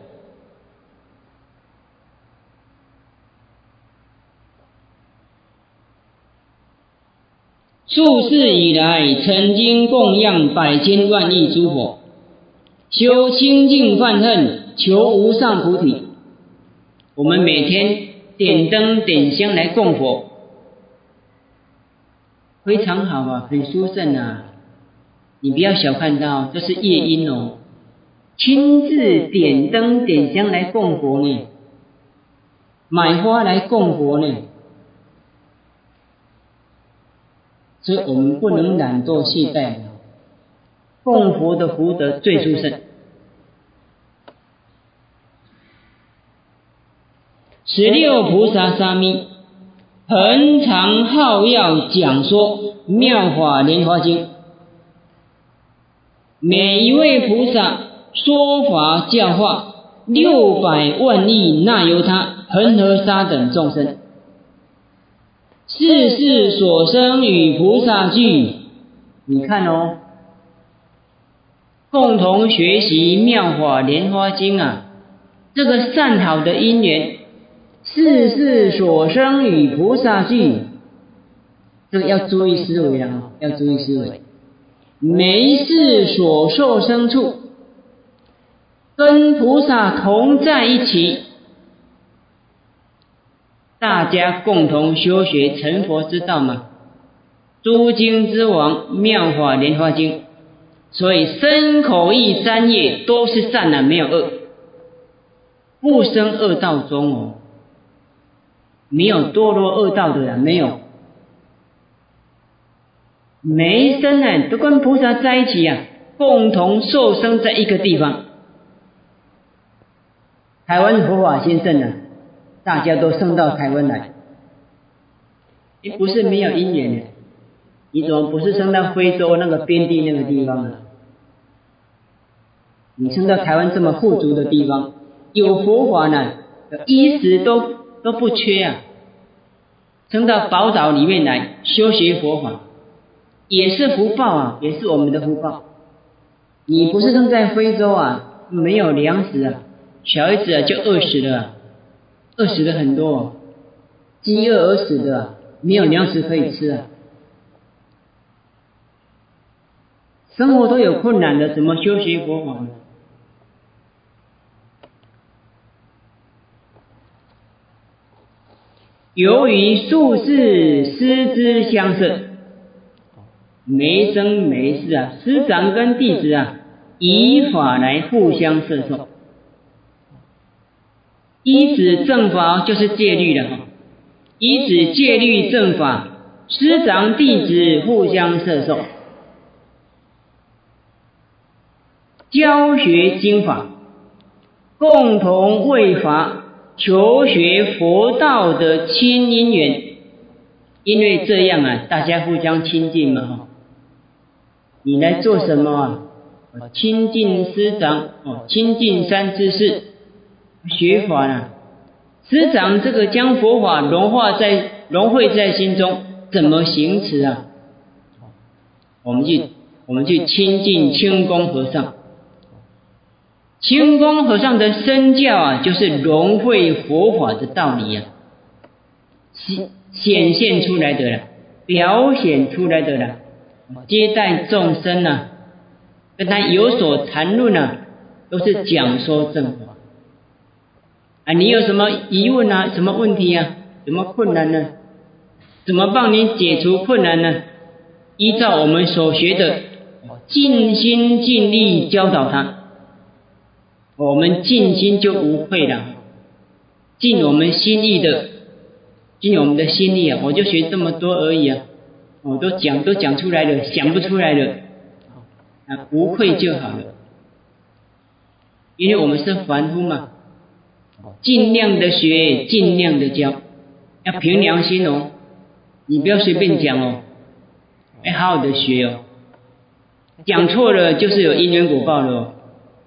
数世以来，曾经供养百千万亿诸佛，修清净梵恨，求无上菩提。我们每天点灯点香来供佛，非常好啊，很殊胜啊。你不要小看它，这是业因哦。亲自点灯点香来供佛呢，买花来供佛呢。所以我们不能懒惰懈怠，供佛的福德最殊胜。16菩萨沙弥恒常好要讲说妙法莲华经，每一位菩萨说法教化600万亿那由他恒河沙等众生，世世所生与菩萨聚。你看哦，共同学习妙法莲华经啊，这个善好的因缘，世世所生与菩萨聚，这个要注意思维啊，要注意思维。每一世所受生处，跟菩萨同在一起，大家共同修学成佛之道嘛。诸经之王妙法莲华经，所以身口意三业都是善的，没有恶，不生恶道中哦，没有堕落恶道的人，没有。每一生呢，都跟菩萨在一起啊，共同受生在一个地方。台湾佛法兴盛啊，大家都升到台湾来，不是没有因缘的。你怎么不是升到非洲那个边地那个地方呢？你升到台湾这么富足的地方，有佛法呢，衣食都不缺啊。升到宝岛里面来修学佛法，也是福报啊，也是我们的福报。你不是生在非洲啊，没有粮食啊，小孩子啊就饿死了啊，饿死的很多啊，饥饿而死的啊，没有粮食可以吃啊。生活都有困难的，怎么修习佛法呢？由于数世师之相摄，每生每世啊，师长跟弟子啊，以法来互相摄受。依止正法就是戒律了，依止戒律正法，师长弟子互相摄受。教学经法，共同为法求学佛道的亲因缘，因为这样啊，大家互相亲近嘛。你来做什么啊？亲近师长，亲近三知识，学法啊。师长这个将佛法融汇在心中，怎么行持啊？我们去亲近清宫和尚。 清风和尚的身教啊，就是融会佛法的道理啊，显现出来的了，表现出来的了，接待众生啊，跟他有所谈论啊，都是讲说正法啊。你有什么疑问啊？什么问题啊？什么困难呢？怎么帮你解除困难呢？依照我们所学的，尽心尽力教导他。我们尽心就无愧了，尽我们心意的，尽我们的心力啊！我就学这么多而已啊，我都讲出来了，想不出来了啊，无愧就好了。因为我们是凡夫嘛，尽量的学，尽量的教，要凭良心哦，你不要随便讲哦，要好好的学哦，讲错了就是有因缘果报了哦。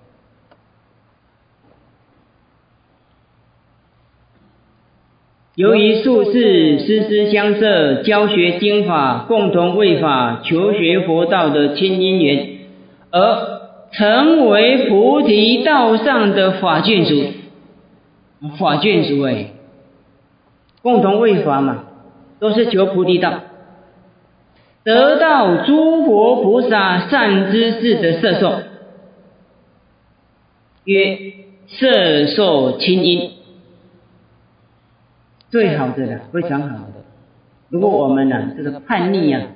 由于术士师师相摄，教学经法，共同为法求学佛道的亲因缘，而成为菩提道上的法眷属。法眷属共同为法嘛，都是求菩提道，得到诸佛菩萨善知识的摄受，曰摄受亲因。最好的了，非常好的。如果我们呢，这个叛逆啊，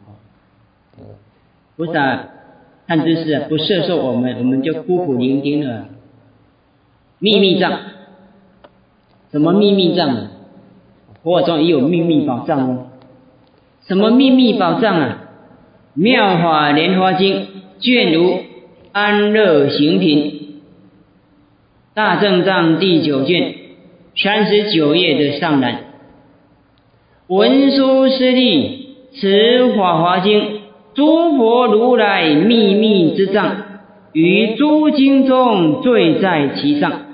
菩萨善知识不摄受我们，我们就孤苦伶仃了。秘密藏，什么秘密藏啊？佛法中也有秘密宝藏哦。什么秘密宝藏啊？妙法莲华经卷如安乐行品，大正藏第9卷39页的上栏，文殊师利持法华经，诸佛如来秘密之藏，于诸经中最在其上。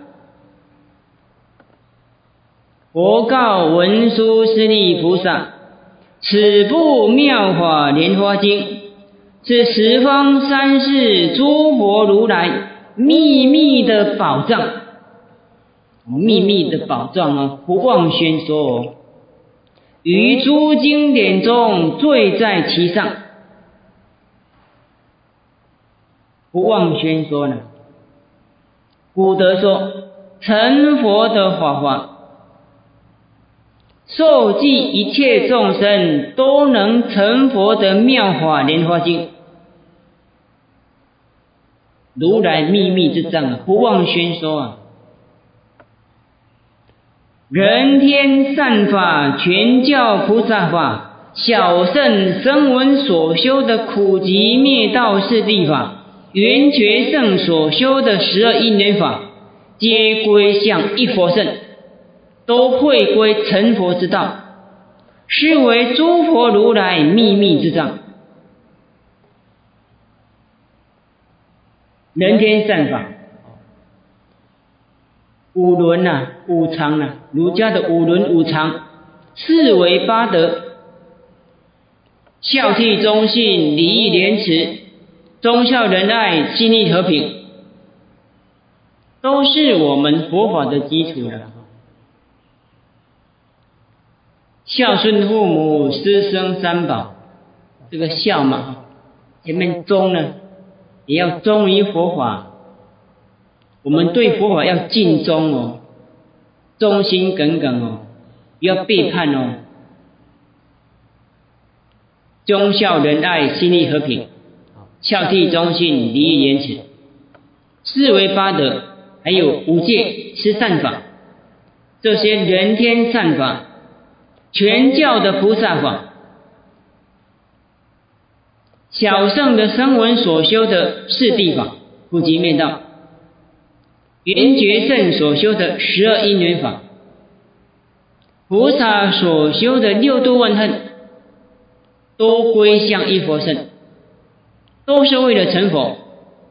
佛告文殊师利菩萨：此部妙法莲华经是十方三世诸佛如来秘密的宝藏，秘密的宝藏哦，不妄宣说哦。于诸经典中最在其上，不妄宣说呢。古德说，成佛的法华，受记一切众生都能成佛的妙法莲华经，如来秘密之藏啊，不妄宣说啊。人天善法，全教菩萨法，小圣声闻所修的苦集灭道次第法，圆觉圣所修的12因缘法，皆归向一佛圣，都会归成佛之道，是为诸佛如来秘密之藏。人天善法，五伦啊，五常啊，儒家的五伦五常，四维八德，孝悌忠信礼义廉耻，忠孝仁爱心义和平，都是我们佛法的基础了。孝顺父母，师生三宝，这个孝嘛，前面忠呢，也要忠于佛法。我们对佛法要尽忠哦，忠心耿耿哦，不要背叛哦。忠孝仁爱心义和平，孝悌忠信礼义廉耻，四维八德，还有五戒十善法，这些人天善法，全教的菩萨法，小圣的声闻所修的四谛法，苦集灭道，圆觉圣所修的12因缘法，菩萨所修的6度万恨，都归向一佛圣，都是为了成佛，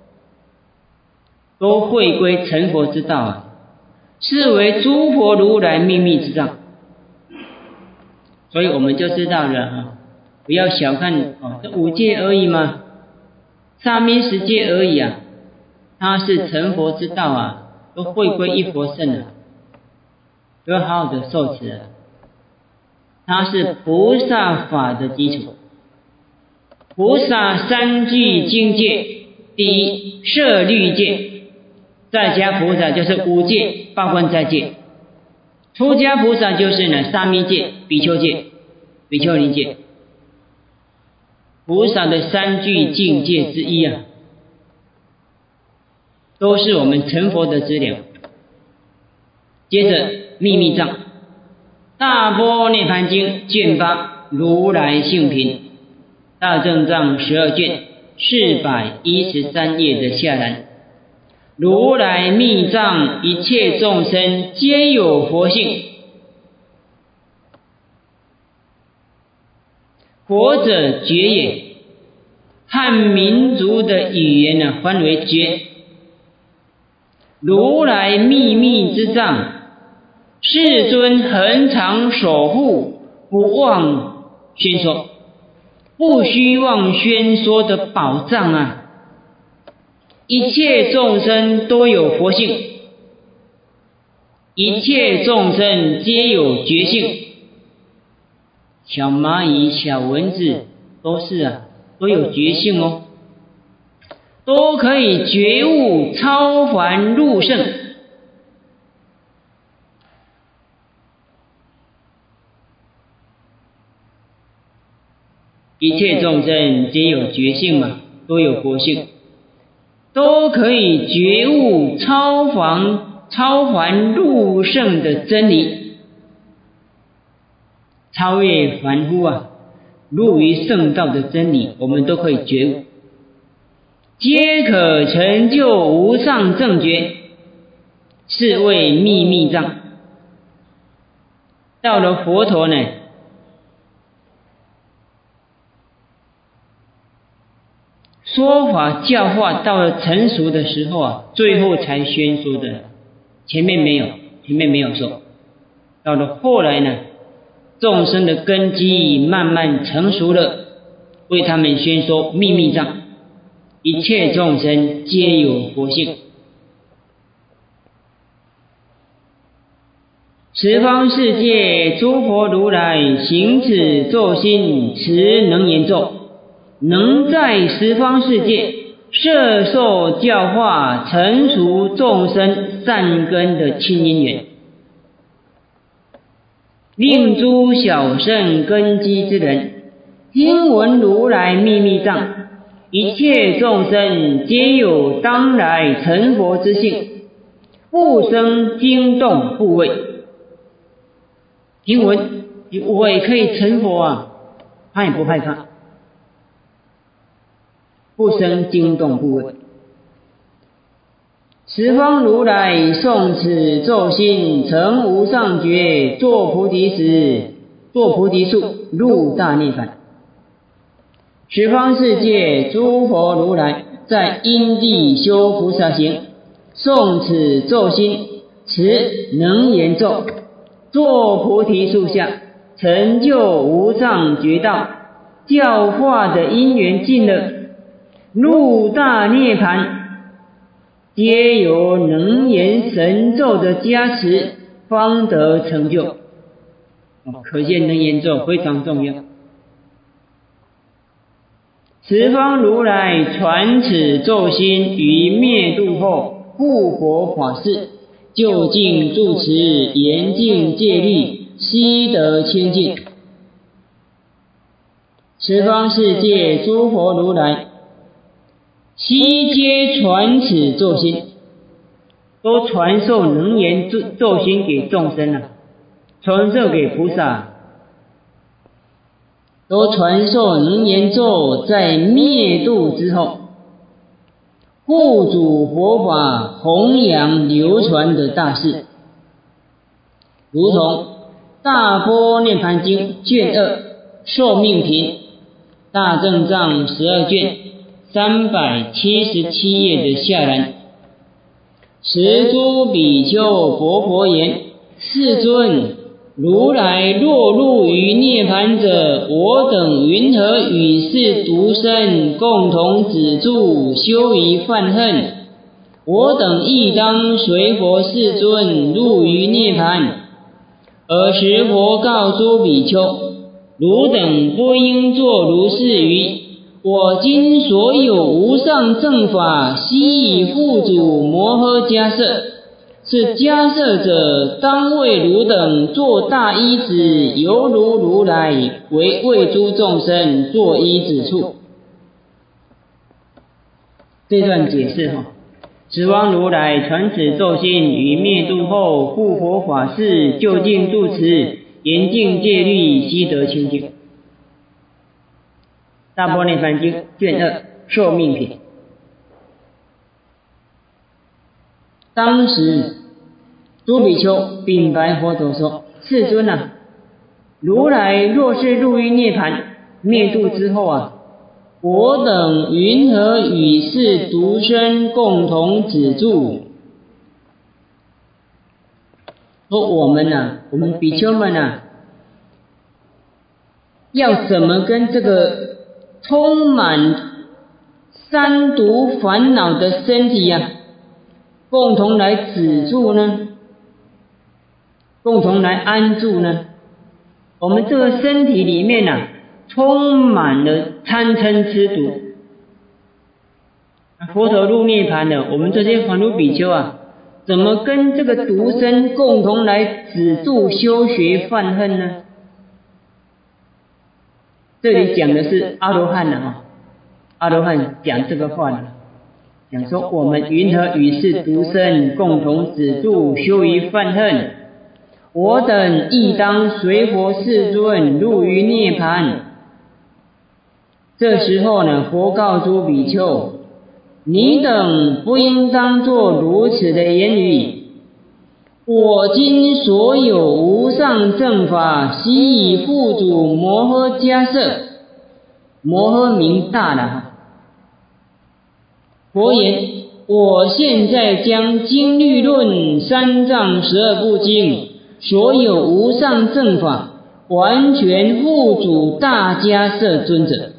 都会归成佛之道啊，是为诸佛如来秘密之藏。所以我们就知道了啊，不要小看这5戒而已嘛，沙弥10戒而已啊， 他是成佛之道啊，都会归一佛乘了，都要好好的受持了。它是菩萨法的基础。菩萨三具境界，第一摄律戒，在家菩萨就是五戒、八关斋戒，出家菩萨就是呢沙弥戒、比丘戒、比丘尼戒。菩萨的三具境界之一啊，都是我们成佛的资粮。接着秘密藏，大般涅盘经卷8，如来性品，大正藏12卷413页的下栏，如来密藏，一切众生皆有佛性。佛者觉也，汉民族的语言呢，翻为觉。如来秘密之藏，世尊恒常守护，不忘宣说，不虚妄宣说的宝藏啊！一切众生都有佛性，一切众生皆有觉性。小蚂蚁、小蚊子都是啊，都有觉性哦，都可以觉悟超凡入圣。一切众生皆有觉性嘛，都有佛性，都可以觉悟超凡入圣的真理，超越凡夫啊，入于圣道的真理，我们都可以觉悟，皆可成就无上正觉，是谓秘密藏。到了佛陀呢，说法教化到了成熟的时候啊，最后才宣说的，前面没有说。到了后来呢，众生的根基慢慢成熟了，为他们宣说秘密藏，一切众生皆有佛性。十方世界诸佛如来行此咒心，持能言咒，能在十方世界摄受教化成熟众生善根的亲因缘，令诸小圣根基之人听闻如来秘密藏，一切众生皆有当来成佛之性，不生惊动怖畏。听闻我也可以成佛啊，他也不害怕，不生惊动怖畏。十方如来诵此咒心，成无上觉，作菩提时，作菩提树，入大涅槃。十方世界诸佛如来在因地修菩萨行，诵此咒心，持能言咒，作菩提树下，成就无上觉道，教化的因缘尽了，入大涅槃，皆有能言神咒的加持，方得成就。可见能言咒非常重要。十方如来传此咒心于灭度后，护佛法事，就近住持，严禁戒律，悉得清净。十方世界诸佛如来悉皆传此咒心，都传授能言咒心给众生了，传授给菩萨，都传授能言咒，在灭度之后，护主佛法弘扬流传的大事，如同大般涅盘经卷2寿命品，大正藏12卷377页的下栏，十诸比丘薄婆言：世尊，如来若入于涅盘者，我等云何与世独生共同止住修于犯恨？ 我等亦当随佛世尊入于涅盘。尔时佛告诸比丘：汝等不应作如是语。我今所有无上正法，悉以付诸摩诃迦叶。是迦叶者，当为汝等作大依止，犹如如来为诸众生作依止处。这段解释十方如来传此咒心，于灭度后复活法事，究竟住持，严净戒律，悉得清净。大般涅槃经卷2寿命品。当时诸比丘禀白佛陀说：世尊啊，如来若是入于涅槃灭度之后我等云何与世独生共同止住？说我们比丘们要怎么跟这个充满三毒烦恼的身体共同来止住呢？共同来安住呢？我们这个身体里面充满了贪嗔痴毒。佛陀入涅槃了，我们这些凡夫比丘怎么跟这个毒身共同来止住修学犯恨呢？这里讲的是阿罗汉阿罗汉讲这个话讲说我们云何与世独生共同止住修于犯恨？我等亦当随佛世尊入于涅槃。这时候佛告诸比丘：你等不应当作如此的言语。我今所有无上正法，悉以付诸摩诃迦叶。摩诃名大了。佛言：我现在将经律论三藏12部经所有无上正法完全付诸大迦叶尊者。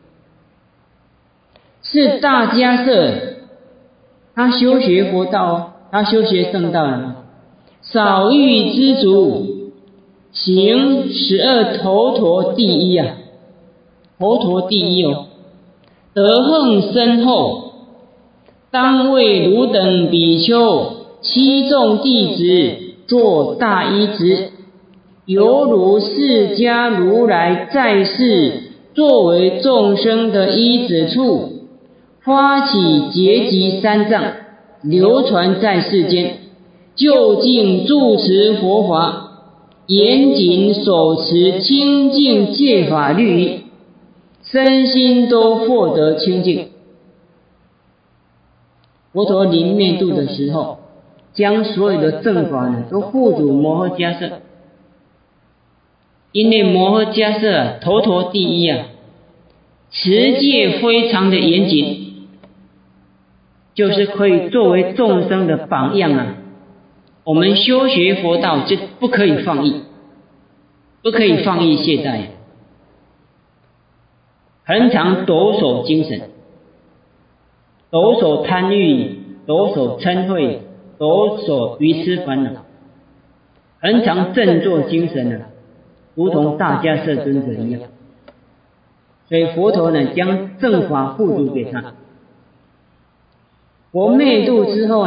是大迦叶他修学佛道他修学圣道少欲知足，行12头陀第一头陀第一德行深厚，当为汝等比丘七众弟子作大依止，犹如释迦如来在世作为众生的依止处，发起结集三藏，流传在世间，究竟住持佛法，严谨守持清净戒法律仪，身心都获得清净。佛陀临灭度的时候，将所有的正法都付诸摩诃迦叶。因为摩诃迦叶头陀第一持戒非常的严谨，就是可以作为众生的榜样我们修学佛道就不可以放逸，不可以放逸懈怠，恒常抖擻精神，抖擻贪欲，抖擻嗔恚，抖擻愚痴烦恼，恒常振作精神如同大迦叶尊者一样。所以佛陀将正法付诸给他。佛灭度之后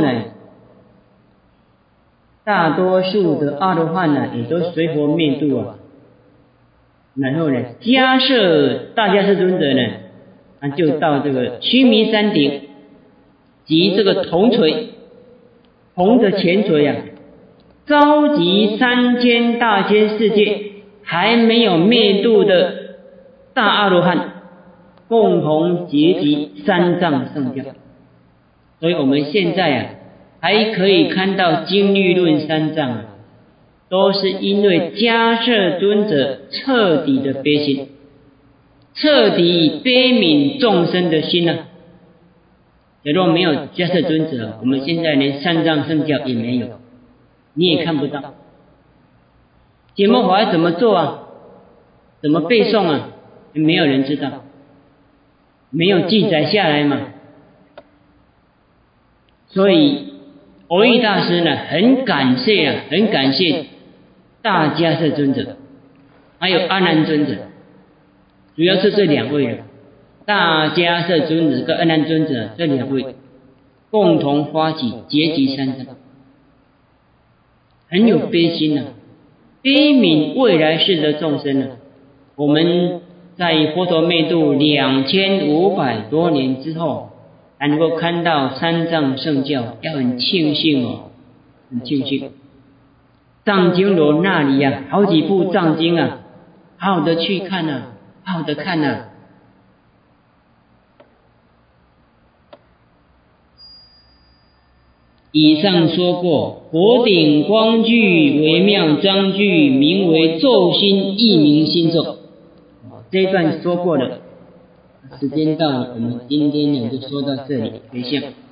大多数的阿罗汉也都随佛灭度然后大迦叶尊者就到这个须弥山顶，及这个铜锤，铜的前锤召集3000大千世界还没有灭度的大阿罗汉，共同结集三藏圣教。所以我们现在还可以看到经律论三藏都是因为迦叶尊者彻底的悲心，彻底悲悯众生的心若没有迦叶尊者，我们现在连三藏圣教也没有，你也看不到。解脱法要怎么做怎么背诵没有人知道，没有记载下来嘛。 所以蕅益大师呢，很感谢大迦叶尊者，还有阿难尊者，主要是这两位了。大迦叶尊者跟阿难尊者这两位共同发起结集三藏，很有悲心啊，悲悯未来世的众生啊。我们在佛陀灭度2500多年之后，还能够看到三藏圣教，要很庆幸哦，很庆幸。藏经楼那里啊，好几部藏经啊，好好的去看啊，好好的看啊。以上说过，佛顶光具微妙章句，名为咒心译名心咒。这一段说过了，时间到了，我们今天呢就说到这里，回向。